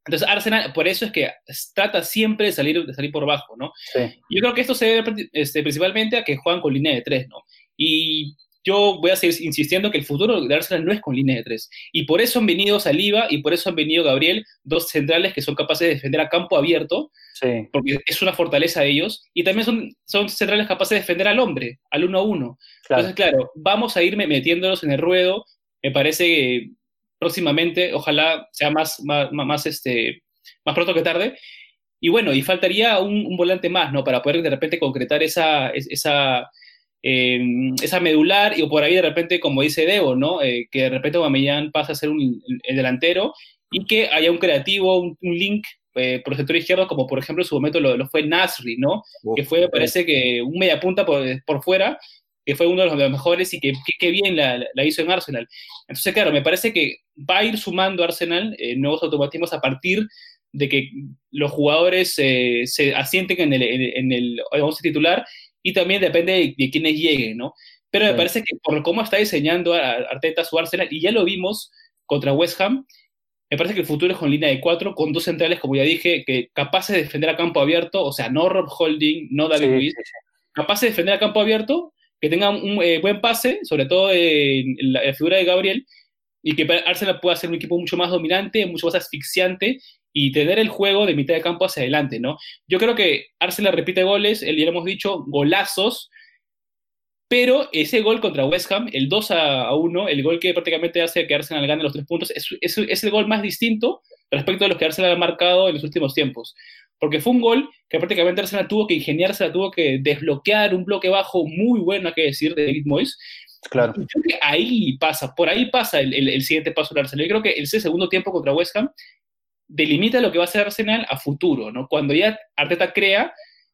Entonces Arsenal, por eso es que trata siempre de salir, de salir por bajo, ¿no? Sí. Yo creo que esto se debe este, principalmente a que juegan con línea de tres, ¿no? Y yo voy a seguir insistiendo que el futuro de Arsenal no es con línea de tres. Y por eso han venido Saliba y por eso han venido Gabriel, dos centrales que son capaces de defender a campo abierto, Sí. porque es una fortaleza de ellos, y también son, son centrales capaces de defender al hombre, al uno a uno. Claro. Entonces, claro, vamos a ir metiéndolos en el ruedo. Me parece que próximamente, ojalá sea más, más, más, este, más pronto que tarde. Y bueno, y faltaría un, un volante más, ¿no? Para poder de repente concretar esa, esa, eh, esa medular, y por ahí de repente, como dice Debo, ¿no? Eh, que de repente Aubameyang pasa a ser un, el delantero, y que haya un creativo, un, un link eh, por el sector izquierdo, como por ejemplo en su momento lo, lo fue Nasri, ¿no? Uf, que fue, me parece que un mediapunta por, por fuera, que fue uno de los mejores y que, que, que bien la, la hizo en Arsenal. Entonces, claro, me parece que va a ir sumando Arsenal eh, nuevos automatismos a partir de que los jugadores eh, se asienten en el, en el once titular, y también depende de, de quiénes lleguen, ¿no? Pero me sí. parece que por cómo está diseñando Arteta su Arsenal, y ya lo vimos contra West Ham, me parece que el futuro es con línea de cuatro, con dos centrales, como ya dije, que capaces de defender a campo abierto, o sea, no Rob Holding, no David sí, Luiz, sí, sí. capaces de defender a campo abierto, que tengan un eh, buen pase, sobre todo en la, en la figura de Gabriel, y que Arsenal pueda ser un equipo mucho más dominante, mucho más asfixiante, y tener el juego de mitad de campo hacia adelante, ¿no? Yo creo que Arsenal repite goles, ya lo hemos dicho, golazos, pero ese gol contra West Ham, el dos a uno, el gol que prácticamente hace que Arsenal gane los tres puntos, es, es, es el gol más distinto respecto a los que Arsenal ha marcado en los últimos tiempos. Porque fue un gol que prácticamente Arsenal tuvo que ingeniarse, tuvo que desbloquear un bloque bajo muy bueno, hay que decir, de David Moyes. Claro. Y creo que ahí pasa, por ahí pasa el, el, el siguiente paso de Arsenal. Yo creo que ese segundo tiempo contra West Ham delimita lo que va a ser Arsenal a futuro, ¿no? Cuando ya Arteta crea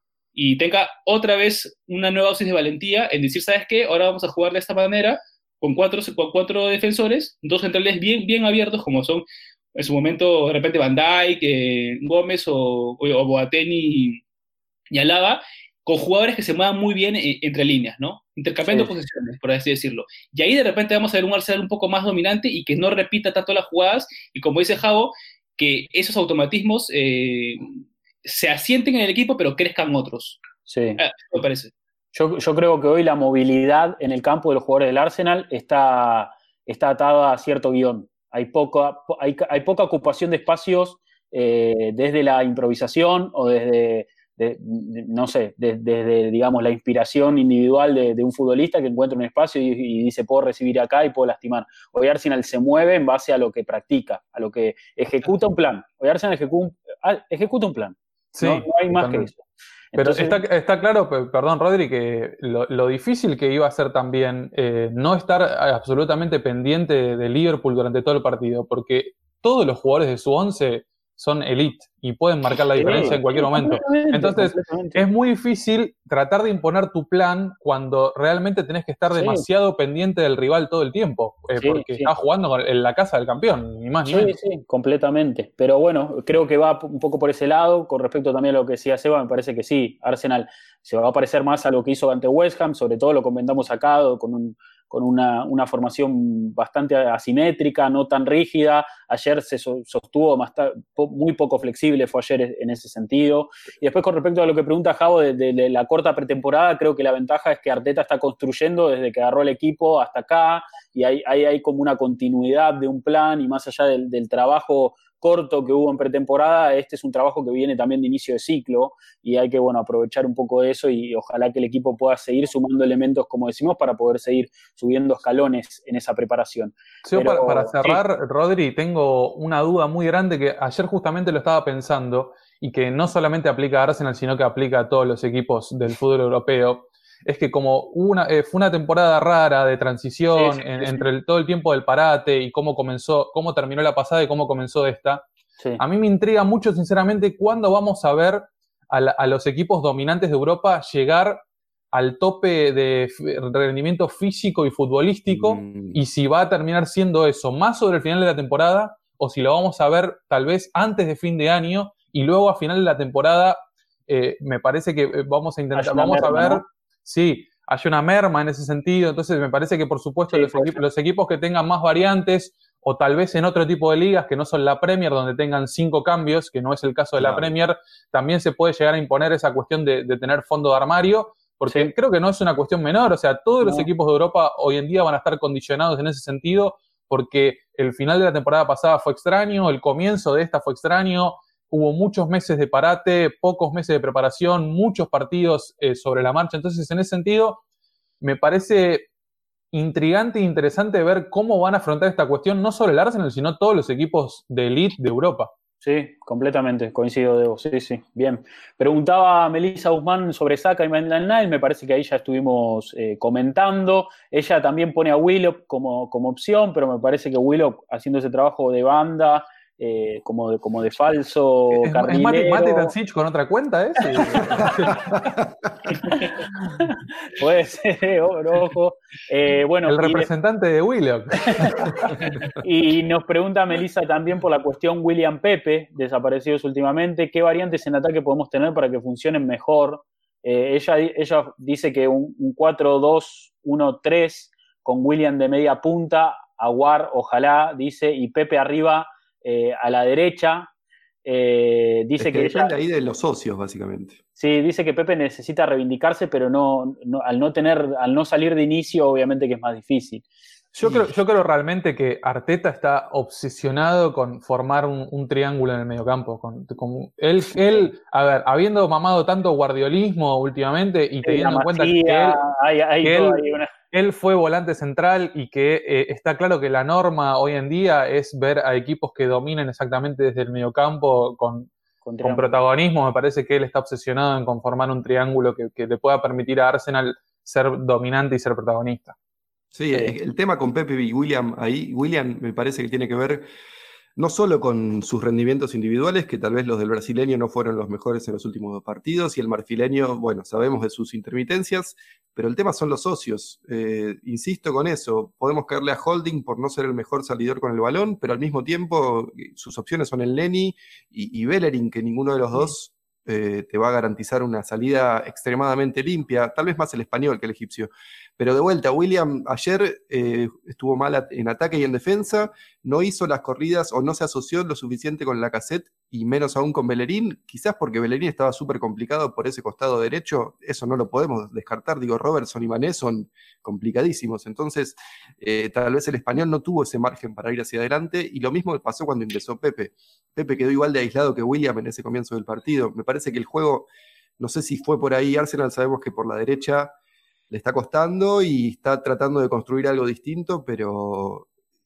y tenga otra vez una nueva dosis de valentía en decir, ¿sabes qué? Ahora vamos a jugar de esta manera, con cuatro, con cuatro defensores, dos centrales bien, bien abiertos, como son en su momento de repente Van Dijk, eh, Gómez o, o, o Boateng y, y Alaba, con jugadores que se muevan muy bien eh, entre líneas, ¿no? Intercambiando sí. posiciones, por así decirlo. Y ahí de repente vamos a ver un Arsenal un poco más dominante y que no repita tanto las jugadas, y como dice Javo, que esos automatismos eh, se asienten en el equipo, pero crezcan otros. Sí. Ah, me parece. Yo, yo creo que hoy la movilidad en el campo de los jugadores del Arsenal está, está atada a cierto guión. Hay poca, hay, hay poca ocupación de espacios eh, desde la improvisación o desde, de, de, no sé, desde, de, digamos, la inspiración individual de, de un futbolista que encuentra un espacio y, y dice, puedo recibir acá y puedo lastimar. Hoy Arsenal se mueve en base a lo que practica, a lo que ejecuta un plan. Hoy Arsenal ejecuta, ejecuta un plan. Sí, no, no hay más totalmente. que eso. Pero Entonces, está, está claro, perdón Rodri, que lo, lo difícil que iba a ser también eh, no estar absolutamente pendiente de, de Liverpool durante todo el partido, porque todos los jugadores de su once son elite y pueden marcar la diferencia sí, en cualquier sí, momento. Entonces, es muy difícil tratar de imponer tu plan cuando realmente tenés que estar sí. demasiado pendiente del rival todo el tiempo, eh, sí, porque sí. estás jugando en la casa del campeón, ni más ni menos. Sí, sí, completamente. Pero bueno, creo que va un poco por ese lado. Con respecto también a lo que decía Seba, me parece que sí, Arsenal se va a parecer más a lo que hizo ante West Ham, sobre todo lo comentamos acá, con un con una, una formación bastante asimétrica, no tan rígida. Ayer se sostuvo más muy poco flexible, fue ayer en ese sentido. Y después, con respecto a lo que pregunta Javo de, de, de la corta pretemporada, creo que la ventaja es que Arteta está construyendo desde que agarró el equipo hasta acá, y hay, hay, hay como una continuidad de un plan, y más allá del, del trabajo corto que hubo en pretemporada, este es un trabajo que viene también de inicio de ciclo, y hay que, bueno, aprovechar un poco de eso, y ojalá que el equipo pueda seguir sumando elementos, como decimos, para poder seguir subiendo escalones en esa preparación. Sí, Pero, para, para cerrar, sí. Rodri, tengo una duda muy grande que ayer justamente lo estaba pensando, y que no solamente aplica a Arsenal, sino que aplica a todos los equipos del fútbol europeo. Es que como una, eh, fue una temporada rara de transición sí, sí, en, sí. entre el, todo el tiempo del parate y cómo comenzó, cómo terminó la pasada y cómo comenzó esta, sí. a mí me intriga mucho, sinceramente, cuándo vamos a ver a, la, a los equipos dominantes de Europa llegar al tope de rendimiento físico y futbolístico, mm. y si va a terminar siendo eso más sobre el final de la temporada, o si lo vamos a ver tal vez antes de fin de año, y luego a final de la temporada eh, me parece que vamos a intentar, vamos merma, a ver... ¿no? Sí, hay una merma en ese sentido, entonces me parece que por supuesto sí, los, equipos, los equipos que tengan más variantes o tal vez en otro tipo de ligas que no son la Premier, donde tengan cinco cambios, que no es el caso de Claro. la Premier, también se puede llegar a imponer esa cuestión de, de tener fondo de armario, porque Sí. creo que no es una cuestión menor, o sea, todos los No. equipos de Europa hoy en día van a estar condicionados en ese sentido, porque el final de la temporada pasada fue extraño, el comienzo de esta fue extraño, hubo muchos meses de parate, pocos meses de preparación, muchos partidos eh, sobre la marcha, entonces en ese sentido me parece intrigante e interesante ver cómo van a afrontar esta cuestión, no solo el Arsenal, sino todos los equipos de elite de Europa. Sí, completamente, coincido, Debo. Sí, sí, bien. Preguntaba Melissa Guzmán sobre Saka y Maitland Niles, me parece que ahí ya estuvimos eh, comentando. Ella también pone a Willock como, como opción, pero me parece que Willock haciendo ese trabajo de banda, eh, como, de, como de falso ¿Es, es Mati, carrilero. Mati Tancich con otra cuenta ese? Puede ser, ojo, ojo. Eh, bueno, el y de- representante de Willock. Y nos pregunta Melissa también por la cuestión William Pepe, desaparecidos últimamente, ¿qué variantes en ataque podemos tener para que funcionen mejor? Eh, ella, ella dice que un, un cuatro dos uno tres con William de media punta, Aguar, ojalá, dice, y Pepe arriba eh, a la derecha. Eh, dice Es que que ella, depende ahí de los socios, básicamente. sí, dice que Pepe necesita reivindicarse, pero no, no, al no tener, al no salir de inicio, obviamente que es más difícil. Yo creo, yo creo realmente que Arteta está obsesionado con formar un, un triángulo en el mediocampo. Con, con él, él, a ver, habiendo mamado tanto guardiolismo últimamente y teniendo en cuenta que él, hay, hay que todo él- ahí una... él fue volante central y que eh, está claro que la norma hoy en día es ver a equipos que dominen exactamente desde el mediocampo con, con con triángulo. protagonismo. Me parece que él está obsesionado en conformar un triángulo que, que le pueda permitir a Arsenal ser dominante y ser protagonista. Sí, Sí. el tema con Pepe y William ahí, William me parece que tiene que ver no solo con sus rendimientos individuales, que tal vez los del brasileño no fueron los mejores en los últimos dos partidos, y el marfileño, bueno, sabemos de sus intermitencias, pero el tema son los socios. Eh, insisto con eso, podemos caerle a Holding por no ser el mejor salidor con el balón, pero al mismo tiempo sus opciones son el Leny y, y Bellerin, que ninguno de los dos eh, te va a garantizar una salida extremadamente limpia, tal vez más el español que el egipcio. Pero de vuelta, William ayer eh, estuvo mal en ataque y en defensa, no hizo las corridas o no se asoció lo suficiente con Lacazette y menos aún con Bellerín, quizás porque Bellerín estaba súper complicado por ese costado derecho, eso no lo podemos descartar, digo, Robertson y Mané son complicadísimos, entonces eh, tal vez el español no tuvo ese margen para ir hacia adelante, y lo mismo pasó cuando ingresó Pepe. Pepe quedó igual de aislado que William en ese comienzo del partido, me parece que el juego, no sé si fue por ahí, Arsenal sabemos que por la derecha le está costando y está tratando de construir algo distinto, pero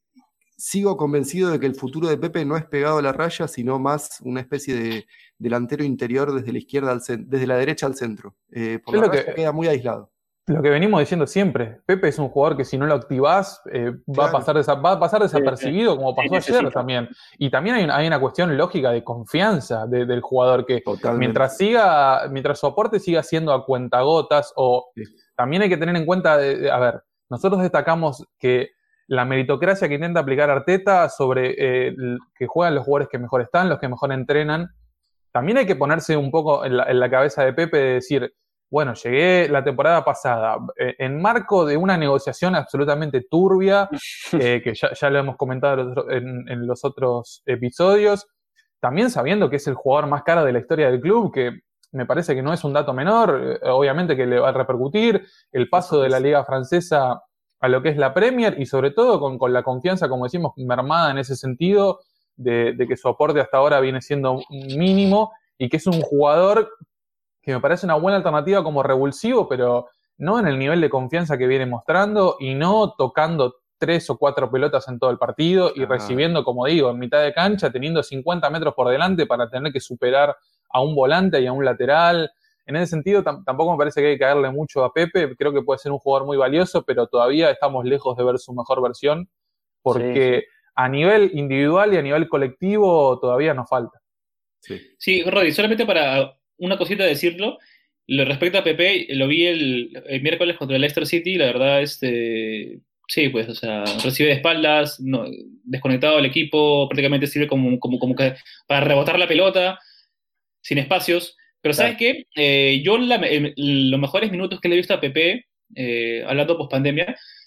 sigo convencido de que el futuro de Pepe no es pegado a la raya, sino más una especie de delantero interior desde la izquierda al cen- desde la derecha al centro. Eh, por Es la lo que- raya queda muy aislado. Lo que venimos diciendo siempre, Pepe es un jugador que si no lo activás eh, va, Claro. a pasar desa- va a pasar desapercibido, como pasó Sí, ayer necesita. también. Y también hay, una- hay una cuestión lógica de confianza de- del jugador, que Totalmente. mientras siga, mientras su aporte siga siendo a cuentagotas, o Sí. también hay que tener en cuenta, de- de- a ver, nosotros destacamos que la meritocracia que intenta aplicar Arteta sobre eh, el- que juegan los jugadores que mejor están, los que mejor entrenan, también hay que ponerse un poco en la, en la cabeza de Pepe de decir, bueno, llegué la temporada pasada eh, en marco de una negociación absolutamente turbia, eh, que ya, ya lo hemos comentado en los otro- en, en los otros episodios, también sabiendo que es el jugador más caro de la historia del club, que me parece que no es un dato menor, eh, obviamente que le va a repercutir el paso de la Liga Francesa a lo que es la Premier, y sobre todo con, con la confianza, como decimos, mermada en ese sentido, de, de que su aporte hasta ahora viene siendo mínimo, y que es un jugador que me parece una buena alternativa como revulsivo, pero no en el nivel de confianza que viene mostrando, y no tocando tres o cuatro pelotas en todo el partido y Ah. recibiendo, como digo, en mitad de cancha, teniendo cincuenta metros por delante para tener que superar a un volante y a un lateral. En ese sentido, tam- tampoco me parece que hay que caerle mucho a Pepe. Creo que puede ser un jugador muy valioso, pero todavía estamos lejos de ver su mejor versión, porque Sí, sí. a nivel individual y a nivel colectivo todavía nos falta. Sí. Sí, Rodri, solamente para una cosita decirlo, lo respecto a Pepe, lo vi el, el miércoles contra el Leicester City, la verdad, este, sí, pues, o sea, recibe de espaldas, no, desconectado del equipo, prácticamente sirve como, como, como que para rebotar la pelota, sin espacios, pero ¿sabes qué? Eh, yo la- el- los mejores minutos que le he visto a Pepe, eh, hablando post pandemia,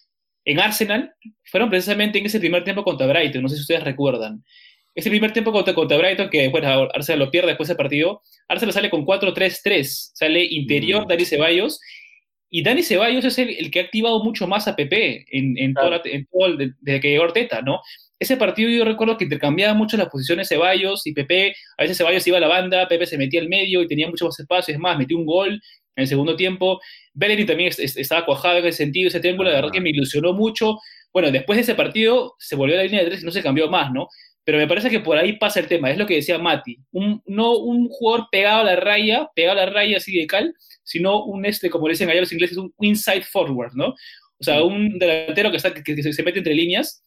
en Arsenal fueron precisamente en ese primer tiempo contra Brighton, no sé si ustedes recuerdan. Ese primer tiempo contra, contra Brighton, que bueno, Arsenal lo pierde después del partido, Arsenal sale con cuatro tres tres, sale interior mm. Dani Ceballos, y Dani Ceballos es el, el que ha activado mucho más a Pepe en, en, claro. toda la, en todo el, desde que llegó Arteta, ¿no? Ese partido yo recuerdo que intercambiaban mucho las posiciones Ceballos y Pepe, a veces Ceballos iba a la banda, Pepe se metía al medio y tenía mucho más espacio, es más, metió un gol en el segundo tiempo. Bellerin también es, es, estaba cuajado en ese sentido, ese triángulo, la verdad que me ilusionó mucho. Bueno, después de ese partido se volvió a la línea de tres y no se cambió más, ¿no? Pero me parece que por ahí pasa el tema, es lo que decía Mati, un, no un jugador pegado a la raya, pegado a la raya así de cal, sino un, este, como le dicen allá los ingleses, un inside forward, ¿no? O sea, un delantero que, está, que, que se mete entre líneas,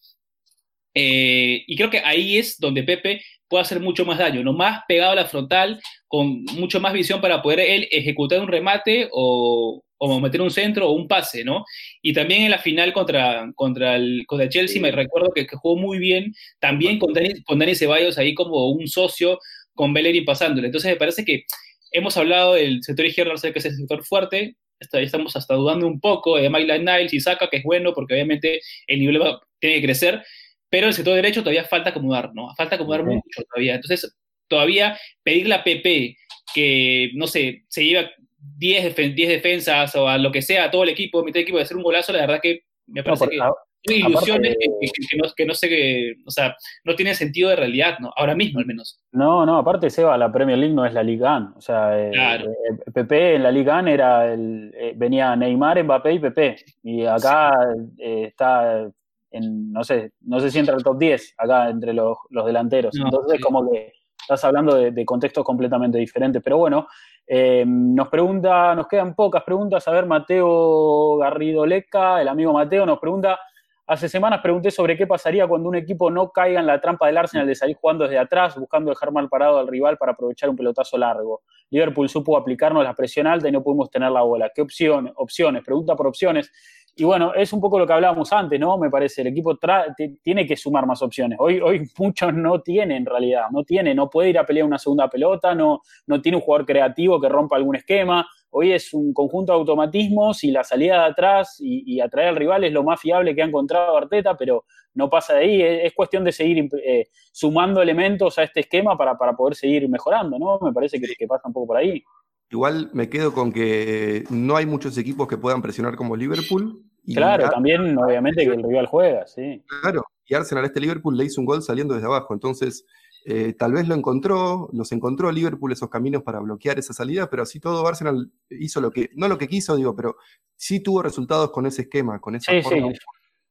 eh, y creo que ahí es donde Pepe puede hacer mucho más daño, ¿no? Más pegado a la frontal, con mucho más visión para poder él ejecutar un remate o, o meter un centro o un pase, ¿no? Y también en la final contra, contra, el, contra el Chelsea, sí. me recuerdo que, que jugó muy bien, también con Dani, con Dani Ceballos ahí como un socio, con Bellerin pasándole. Entonces me parece que hemos hablado del sector izquierdo, que es el sector fuerte, está, estamos hasta dudando un poco de Maitland Niles y Saka, que es bueno, porque obviamente el nivel va, tiene que crecer, pero el sector derecho todavía falta acomodar, ¿no? Falta acomodar okay. mucho todavía. Entonces, todavía pedirle a Pepe que, no sé, se lleva diez defensas o a lo que sea, a todo el equipo, mitad de equipo, de hacer un golazo, la verdad que me parece no, que son ilusiones aparte, que, que, que, no, que no sé que, o sea, no tienen sentido de realidad, ¿no? Ahora mismo, al menos. No, no, aparte, Seba, la Premier League no es la Ligue uno. O sea, claro. eh, Pepe en la Ligue uno era el, eh, venía Neymar, Mbappé y Pepe. Y acá sí. eh, está... En, no sé, no sé si entra el top diez acá entre los, los delanteros. No, Entonces, sí. como que estás hablando de, de contextos completamente diferentes. Pero bueno, eh, nos pregunta, nos quedan pocas preguntas. A ver, Mateo Garrido Leca, el amigo Mateo, nos pregunta: hace semanas pregunté sobre qué pasaría cuando un equipo no caiga en la trampa del Arsenal de salir jugando desde atrás, buscando dejar mal parado al rival para aprovechar un pelotazo largo. Liverpool supo aplicarnos la presión alta y no pudimos tener la bola. ¿Qué opción, opciones? Pregunta por opciones. Y bueno, es un poco lo que hablábamos antes, ¿no? Me parece, el equipo tra- t- tiene que sumar más opciones. Hoy, hoy muchos no tienen, en realidad, no tiene, no puede ir a pelear una segunda pelota, no, no tiene un jugador creativo que rompa algún esquema. Hoy es un conjunto de automatismos y la salida de atrás y, y atraer al rival es lo más fiable que ha encontrado Arteta, pero no pasa de ahí. Es, es cuestión de seguir eh, sumando elementos a este esquema para, para poder seguir mejorando, ¿no? Me parece que, que pasa un poco por ahí. Igual me quedo con que no hay muchos equipos que puedan presionar como Liverpool. Y claro, Ar- también obviamente que el rival juega, sí. Claro, y Arsenal a este Liverpool le hizo un gol saliendo desde abajo, entonces eh, tal vez lo encontró, los encontró Liverpool esos caminos para bloquear esa salida, pero así todo Arsenal hizo lo que, no lo que quiso, digo, pero sí tuvo resultados con ese esquema, con esa Sí, forma. sí.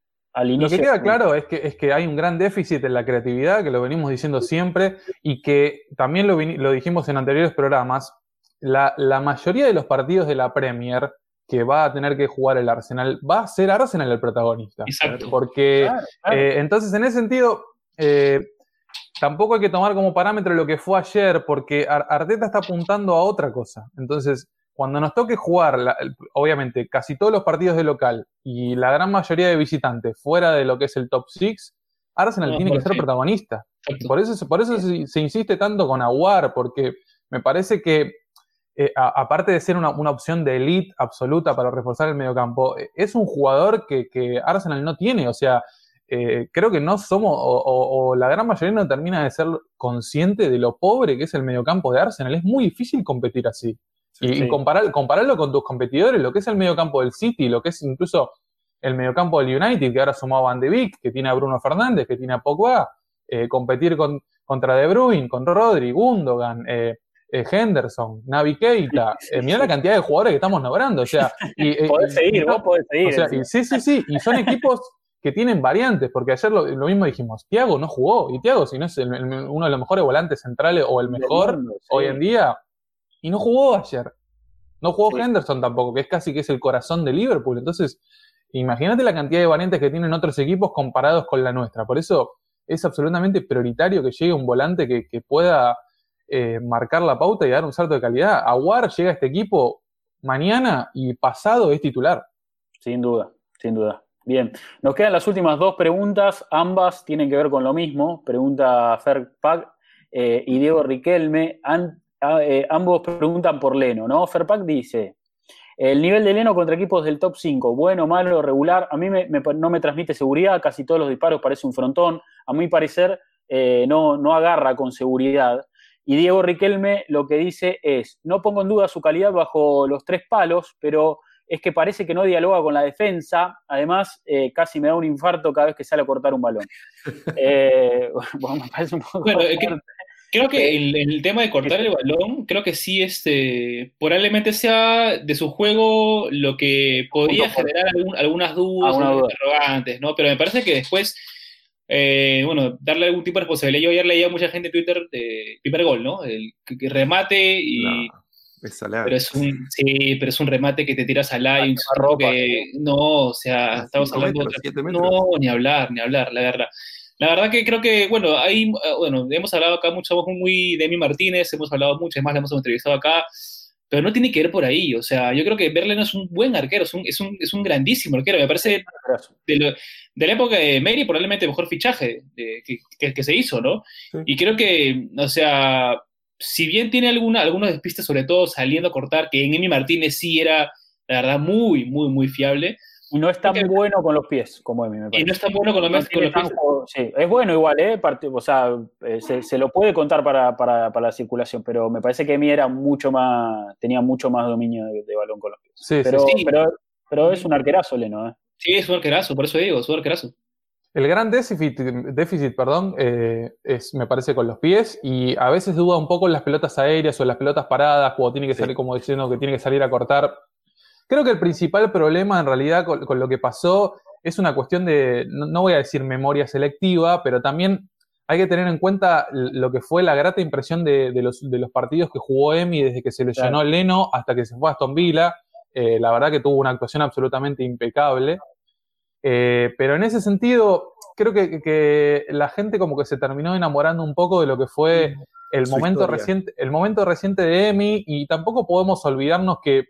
Al Lo inicio, que queda claro es que, es que hay un gran déficit en la creatividad, que lo venimos diciendo siempre, y que también lo, vin- lo dijimos en anteriores programas. La, la mayoría de los partidos de la Premier que va a tener que jugar el Arsenal, va a ser Arsenal el protagonista. Exacto. Porque Claro, claro. eh, entonces en ese sentido eh, tampoco hay que tomar como parámetro lo que fue ayer, porque Ar- Arteta está apuntando a otra cosa. Entonces, cuando nos toque jugar, la- obviamente, casi todos los partidos de local y la gran mayoría de visitantes fuera de lo que es el top seis, Arsenal No, tiene que bueno, ser sí. protagonista. Exacto. Por eso, por eso se, se insiste tanto con Aguar, porque me parece que, eh, a- aparte de ser una, una opción de elite absoluta para reforzar el mediocampo, eh, es un jugador que, que Arsenal no tiene. O sea, eh, creo que no somos, o, o- o la gran mayoría no termina de ser consciente de lo pobre que es el mediocampo de Arsenal. Es muy difícil competir así. Y, Sí. y comparar, compararlo con tus competidores, lo que es el mediocampo del City, lo que es incluso el mediocampo del United, que ahora sumaba a Van de Beek, que tiene a Bruno Fernández, que tiene a Pogba, eh, competir con, contra De Bruyne, con Rodri, Gundogan, eh, eh, Henderson, Naby Keita. Eh, mirá la cantidad de jugadores que estamos nombrando. O sea, y, eh, Podés y- seguir, y- vos podés seguir. o sea, encima. y sí, sí, sí, y son equipos que tienen variantes, porque ayer lo, lo mismo dijimos, Thiago no jugó, y Thiago, si no es el- el- uno de los mejores volantes centrales o el Del mejor mundo, sí. hoy en día, y no jugó ayer. No jugó Sí. Henderson tampoco, que es casi que es el corazón de Liverpool. Entonces, imagínate la cantidad de variantes que tienen otros equipos comparados con la nuestra. Por eso es absolutamente prioritario que llegue un volante que, que pueda eh, marcar la pauta y dar un salto de calidad. Aguar llega a este equipo mañana y pasado es titular. Sin duda, sin duda. Bien, nos quedan las últimas dos preguntas, ambas tienen que ver con lo mismo. Pregunta Fer Pac eh, y Diego Riquelme. An- a- eh, ambos preguntan por Leno, ¿no? Fer Pac dice: El nivel de Leno contra equipos del top cinco, bueno, malo, regular, a mí me, me, no me transmite seguridad, casi todos los disparos parece un frontón, a mi parecer eh, no, no agarra con seguridad. Y Diego Riquelme lo que dice es, no pongo en duda su calidad bajo los tres palos, pero es que parece que no dialoga con la defensa, además eh, casi me da un infarto cada vez que sale a cortar un balón. Eh, bueno, me parece un poco bueno, fuerte. que, creo que el, el tema de cortar el balón, creo que sí, este, probablemente sea de su juego lo que podría generar algún, algunas dudas, algunos interrogantes, ¿no? Pero me parece que después, eh, bueno, darle algún tipo de responsabilidad. Yo ayer leía a mucha gente en Twitter de primer gol, ¿no? El que, que remate y... No. Es pero es un, sí, pero es un remate que te tiras al aire, un que no, o sea, ah, estamos hablando metros, de, no, ni hablar, ni hablar, la verdad. La verdad que creo que, bueno, hay, bueno, hemos hablado acá mucho, muy de Emi Martínez, hemos hablado mucho, además le hemos entrevistado acá, pero no tiene que ver por ahí, o sea, yo creo que Verleno es un buen arquero, es un, es un, es un grandísimo arquero, me parece de, lo, de la época de Meri probablemente el mejor fichaje de, que, que, que se hizo, ¿no? Sí. Y creo que, o sea, si bien tiene alguna, algunos despistes, sobre todo saliendo a cortar, que en Emi Martínez sí era, la verdad, muy, muy, muy fiable. Y no es tan que, bueno con los pies como Emi, me parece. Y no es tan bueno con los, no con los pies. Juego, sí, es bueno igual, ¿eh? O sea, se, se lo puede contar para, para, para la circulación, pero me parece que Emi era mucho más, tenía mucho más dominio de, de balón con los pies. Sí, pero, sí, sí. Pero, pero es un arquerazo, Leno, ¿eh? Sí, es un arquerazo, por eso digo, es un arquerazo. El gran déficit, déficit perdón, eh, es, me parece, con los pies, y a veces duda un poco en las pelotas aéreas o en las pelotas paradas, cuando tiene que salir, sí. como diciendo que tiene que salir a cortar. Creo que el principal problema, en realidad, con, con lo que pasó, es una cuestión de, no, no voy a decir memoria selectiva, pero también hay que tener en cuenta lo que fue la grata impresión de, de, los, de los partidos que jugó Emi desde que se lesionó claro. Leno hasta que se fue a Aston Villa. Eh, la verdad que tuvo una actuación absolutamente impecable. Eh, pero en ese sentido, creo que, que la gente como que se terminó enamorando un poco de lo que fue el momento reciente, el momento reciente de Emi, y tampoco podemos olvidarnos que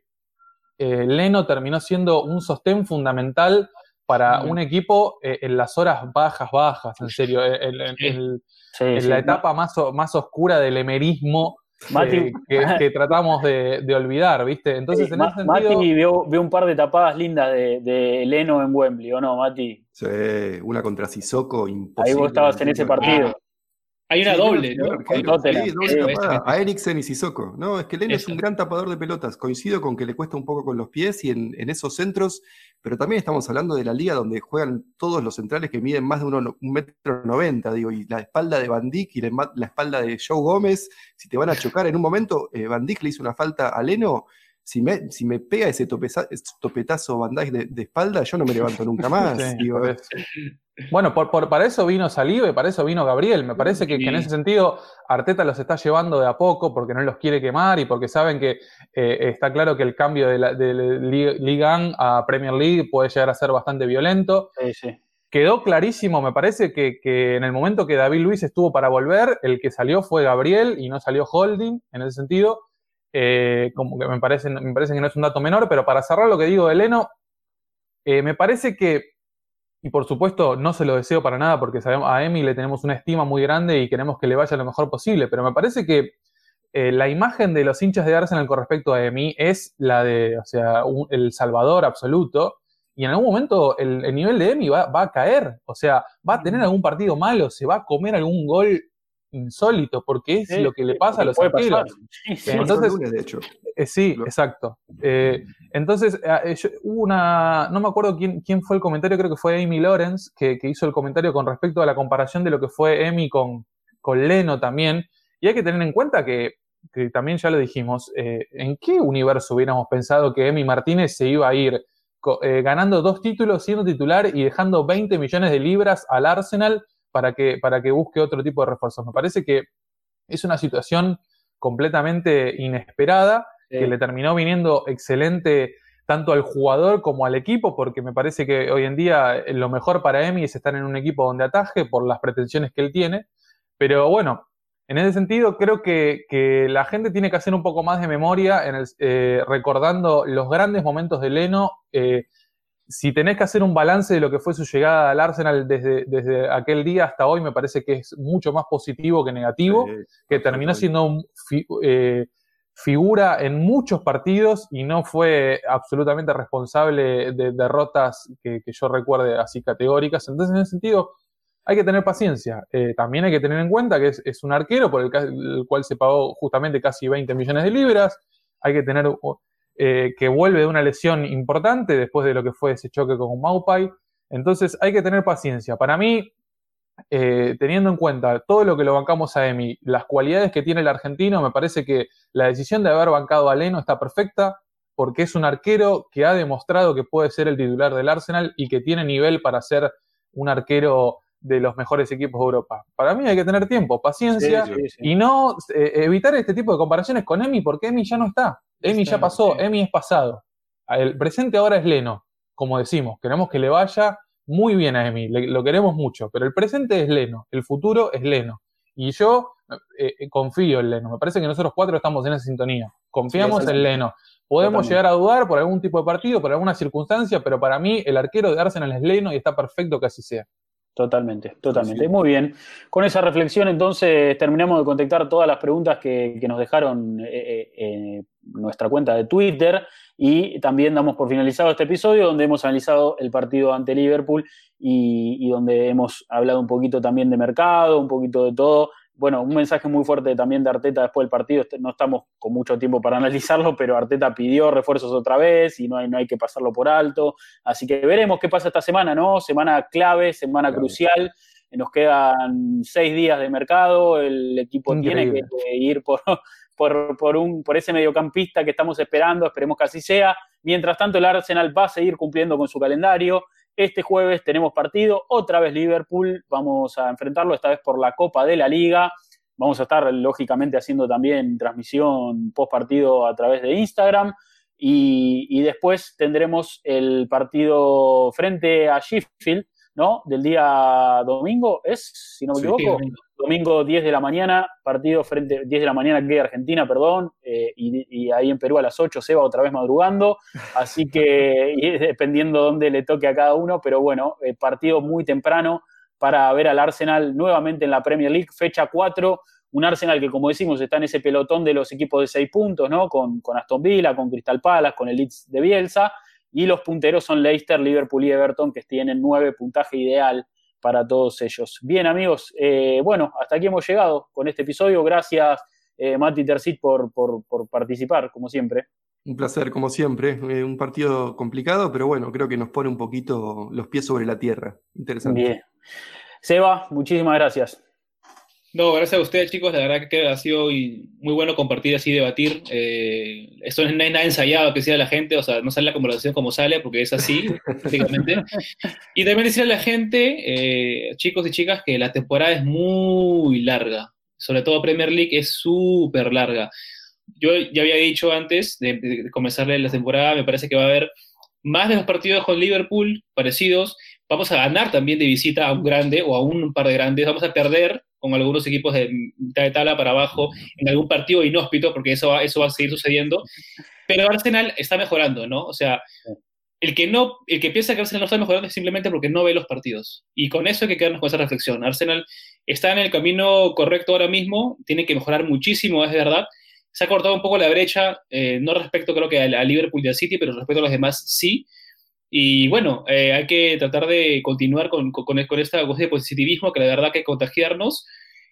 eh, Leno terminó siendo un sostén fundamental para mm. un equipo eh, en las horas bajas, bajas, en serio, en, en, en, sí, en sí, la sí. etapa más, más oscura del emerismo. Mati, eh, que, que tratamos de, de olvidar, ¿viste? Entonces, sí, en ese sentido... Mati vio, vio un par de tapadas lindas de, de Leno en Wembley, ¿o no, Mati? Sí, una contra Sissoko, imposible. Ahí vos estabas en ese partido. Ah, hay una sí, doble, ¿no? ¿no? Sí, doble tapada, a Eriksen y Sissoko. No, es que Leno Eso. es un gran tapador de pelotas. Coincido con que le cuesta un poco con los pies y en, en esos centros, pero también estamos hablando de la liga donde juegan todos los centrales que miden más de uno, un metro noventa, digo, y la espalda de Van Dijk y la, la espalda de Joe Gómez, si te van a chocar en un momento, eh, Van Dijk le hizo una falta a Leno, si me, si me pega ese topeza, topetazo Van Dijk de, de espalda, yo no me levanto nunca más. Sí, digo, bueno, por, por, para eso vino Saliba, para eso vino Gabriel. Me parece que, que en ese sentido Arteta los está llevando de a poco porque no los quiere quemar y porque saben que eh, está claro que el cambio de, la, de Liga uno a Premier League puede llegar a ser bastante violento. Sí, sí. Quedó clarísimo, me parece, que, que en el momento que David Luiz estuvo para volver, el que salió fue Gabriel y no salió Holding, en ese sentido. Eh, como que me parece, me parece que no es un dato menor, pero para cerrar lo que digo de Leno, eh, me parece que, y por supuesto no se lo deseo para nada porque sabemos, a Emi le tenemos una estima muy grande y queremos que le vaya lo mejor posible, pero me parece que eh, la imagen de los hinchas de Arsenal con respecto a Emi es la de, o sea, un, el salvador absoluto, y en algún momento el, el nivel de Emi va, va a caer, o sea, va a tener algún partido malo, se va a comer algún gol insólito, porque es sí, lo que le pasa a los arqueros. Sí, sí, entonces, lunes, de hecho. Eh, sí, exacto. Eh, entonces, eh, yo, hubo una, no me acuerdo quién, quién fue el comentario, creo que fue Amy Lawrence, que, que hizo el comentario con respecto a la comparación de lo que fue Emi con, con Leno también, y hay que tener en cuenta que, que también ya lo dijimos, eh, ¿en qué universo hubiéramos pensado que Emi Martínez se iba a ir eh, ganando dos títulos, siendo titular y dejando veinte millones de libras al Arsenal para que, para que busque otro tipo de refuerzos? Me parece que es una situación completamente inesperada, sí, que le terminó viniendo excelente tanto al jugador como al equipo, porque me parece que hoy en día lo mejor para Emi es estar en un equipo donde ataje por las pretensiones que él tiene. Pero bueno, en ese sentido creo que, que la gente tiene que hacer un poco más de memoria en el, eh, recordando los grandes momentos de Leno. eh, Si tenés que hacer un balance de lo que fue su llegada al Arsenal desde, desde aquel día hasta hoy, me parece que es mucho más positivo que negativo, sí, que terminó siendo un, eh, figura en muchos partidos y no fue absolutamente responsable de derrotas que, que yo recuerde así categóricas. Entonces, en ese sentido, hay que tener paciencia. Eh, también hay que tener en cuenta que es, es un arquero por el, el cual se pagó justamente casi veinte millones de libras. Hay que tener eh, que vuelve de una lesión importante después de lo que fue ese choque con Maupay. Entonces, hay que tener paciencia. Para mí, Eh, teniendo en cuenta todo lo que lo bancamos a Emi, las cualidades que tiene el argentino, me parece que la decisión de haber bancado a Leno está perfecta, porque es un arquero que ha demostrado que puede ser el titular del Arsenal y que tiene nivel para ser un arquero de los mejores equipos de Europa. Para mí hay que tener tiempo, paciencia, sí, sí, sí. y no eh, evitar este tipo de comparaciones con Emi, porque Emi ya no está. Emi está, ya pasó, sí. Emi es pasado. El presente ahora es Leno, como decimos, queremos que le vaya muy bien a Emi, le, lo queremos mucho, pero el presente es Leno, el futuro es Leno. Y yo eh, confío en Leno, me parece que nosotros cuatro estamos en esa sintonía, confiamos sí, en Leno. Podemos Totalmente. llegar a dudar por algún tipo de partido, por alguna circunstancia, pero para mí el arquero de Arsenal es Leno y está perfecto que así sea. Totalmente, totalmente. Sí. Muy bien. Con esa reflexión, entonces, terminamos de contestar todas las preguntas que, que nos dejaron eh, en nuestra cuenta de Twitter y también damos por finalizado este episodio donde hemos analizado el partido ante Liverpool y, y donde hemos hablado un poquito también de mercado, un poquito de todo. Bueno, un mensaje muy fuerte también de Arteta después del partido. No estamos con mucho tiempo para analizarlo, pero Arteta pidió refuerzos otra vez y no hay, no hay que pasarlo por alto. Así que veremos qué pasa esta semana, ¿no? Semana clave, semana clave. crucial. Nos quedan seis días de mercado. El equipo Increíble. tiene que ir por, por, por, un, por ese mediocampista que estamos esperando. Esperemos que así sea. Mientras tanto, el Arsenal va a seguir cumpliendo con su calendario. Este jueves tenemos partido, otra vez Liverpool, vamos a enfrentarlo esta vez por la Copa de la Liga. Vamos a estar, lógicamente, haciendo también transmisión post partido a través de Instagram. Y, y después tendremos el partido frente a Sheffield, ¿no? Del día domingo, ¿es? Si no me equivoco. Sí, domingo. domingo diez de la mañana, partido frente, diez de la mañana que Argentina, perdón, eh, y, y ahí en Perú a las ocho se va otra vez madrugando, así que y dependiendo dónde le toque a cada uno, pero bueno, eh, partido muy temprano para ver al Arsenal nuevamente en la Premier League, fecha cuatro, un Arsenal que, como decimos, está en ese pelotón de los equipos de seis puntos, ¿no? Con, con Aston Villa, con Crystal Palace, con el Leeds de Bielsa, y los punteros son Leicester, Liverpool y Everton, que tienen nueve, puntaje ideal para todos ellos. Bien, amigos, eh, bueno, hasta aquí hemos llegado con este episodio. Gracias, eh, Mati Tercit, por, por, por participar, como siempre. Un placer, como siempre. Eh, un partido complicado, pero bueno, creo que nos pone un poquito los pies sobre la tierra. Interesante. Bien. Seba, muchísimas gracias. No, gracias a ustedes, chicos. La verdad que ha sido muy bueno compartir así, debatir. Eh, esto no es nada ensayado que sea la gente, o sea, no sale la conversación como sale, porque es así, prácticamente. Y también decirle a la gente, eh, chicos y chicas, que la temporada es muy larga. Sobre todo Premier League es súper larga. Yo ya había dicho antes de, de comenzar la temporada, me parece que va a haber más de los partidos con Liverpool parecidos. Vamos a ganar también de visita a un grande o a un par de grandes. Vamos a perder con algunos equipos de mitad de tabla para abajo en algún partido inhóspito, porque eso va, eso va a seguir sucediendo. Pero Arsenal está mejorando, ¿no? O sea, el que, no, el que piensa que Arsenal no está mejorando es simplemente porque no ve los partidos. Y con eso hay que quedarnos con esa reflexión. Arsenal está en el camino correcto ahora mismo, tiene que mejorar muchísimo, es verdad. Se ha cortado un poco la brecha, eh, no respecto creo que a, a Liverpool y al City, pero respecto a los demás sí. Y bueno, eh, hay que tratar de continuar con, con, con esta con este positivismo, que la verdad que contagiarnos,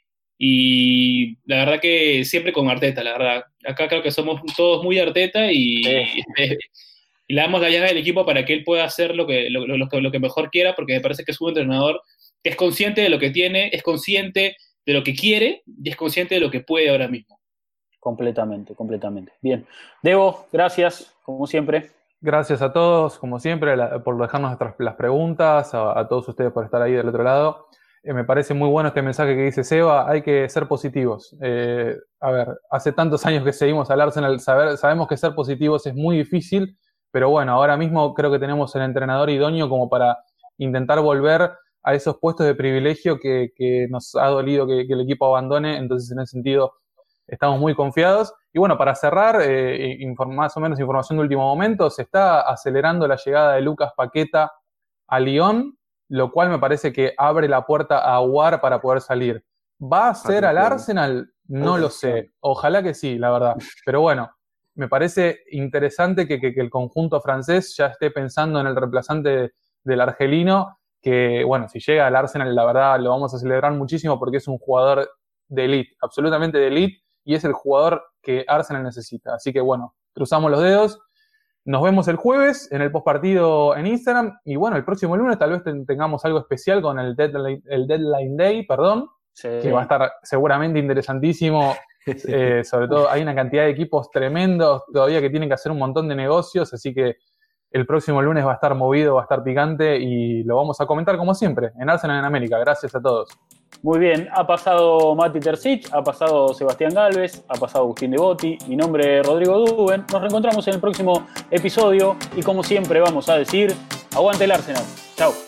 y la verdad que siempre con Arteta, la verdad. Acá creo que somos todos muy Arteta y, sí. eh, y le damos la llave al equipo para que él pueda hacer lo que, lo, lo, lo que mejor quiera, porque me parece que es un entrenador que es consciente de lo que tiene, es consciente de lo que quiere y es consciente de lo que puede ahora mismo. Completamente, completamente. Bien. Debo, gracias, como siempre. Gracias a todos, como siempre, por dejarnos nuestras, las preguntas, a, a todos ustedes por estar ahí del otro lado. Eh, me parece muy bueno este mensaje que dice Seba, hay que ser positivos. Eh, a ver, hace tantos años que seguimos al Arsenal, saber, sabemos que ser positivos es muy difícil, pero bueno, ahora mismo creo que tenemos el entrenador idóneo como para intentar volver a esos puestos de privilegio que, que nos ha dolido que, que el equipo abandone, entonces en ese sentido estamos muy confiados. Y bueno, para cerrar, eh, inform- más o menos información de último momento, se está acelerando la llegada de Lucas Paqueta a Lyon, lo cual me parece que abre la puerta a Aouar para poder salir. ¿Va a ser al Arsenal? No lo sé. Ojalá que sí, la verdad. Pero bueno, me parece interesante que, que, que el conjunto francés ya esté pensando en el reemplazante de, del argelino, que bueno, si llega al Arsenal, la verdad lo vamos a celebrar muchísimo porque es un jugador de elite, absolutamente de elite, y es el jugador que Arsenal necesita. Así que bueno, cruzamos los dedos. Nos vemos el jueves en el postpartido en Instagram, y bueno, el próximo lunes tal vez tengamos algo especial con el Deadline, el deadline Day, perdón, sí. Que va a estar seguramente interesantísimo. Eh, sobre todo hay una cantidad de equipos tremendos todavía que tienen que hacer un montón de negocios, así que el próximo lunes va a estar movido, va a estar picante y lo vamos a comentar como siempre en Arsenal en América. Gracias a todos. Muy bien, ha pasado Mati Terzic, ha pasado Sebastián Galvez, ha pasado Agustín Devotti, mi nombre es Rodrigo Duben. Nos reencontramos en el próximo episodio y como siempre vamos a decir, aguante el Arsenal. Chao.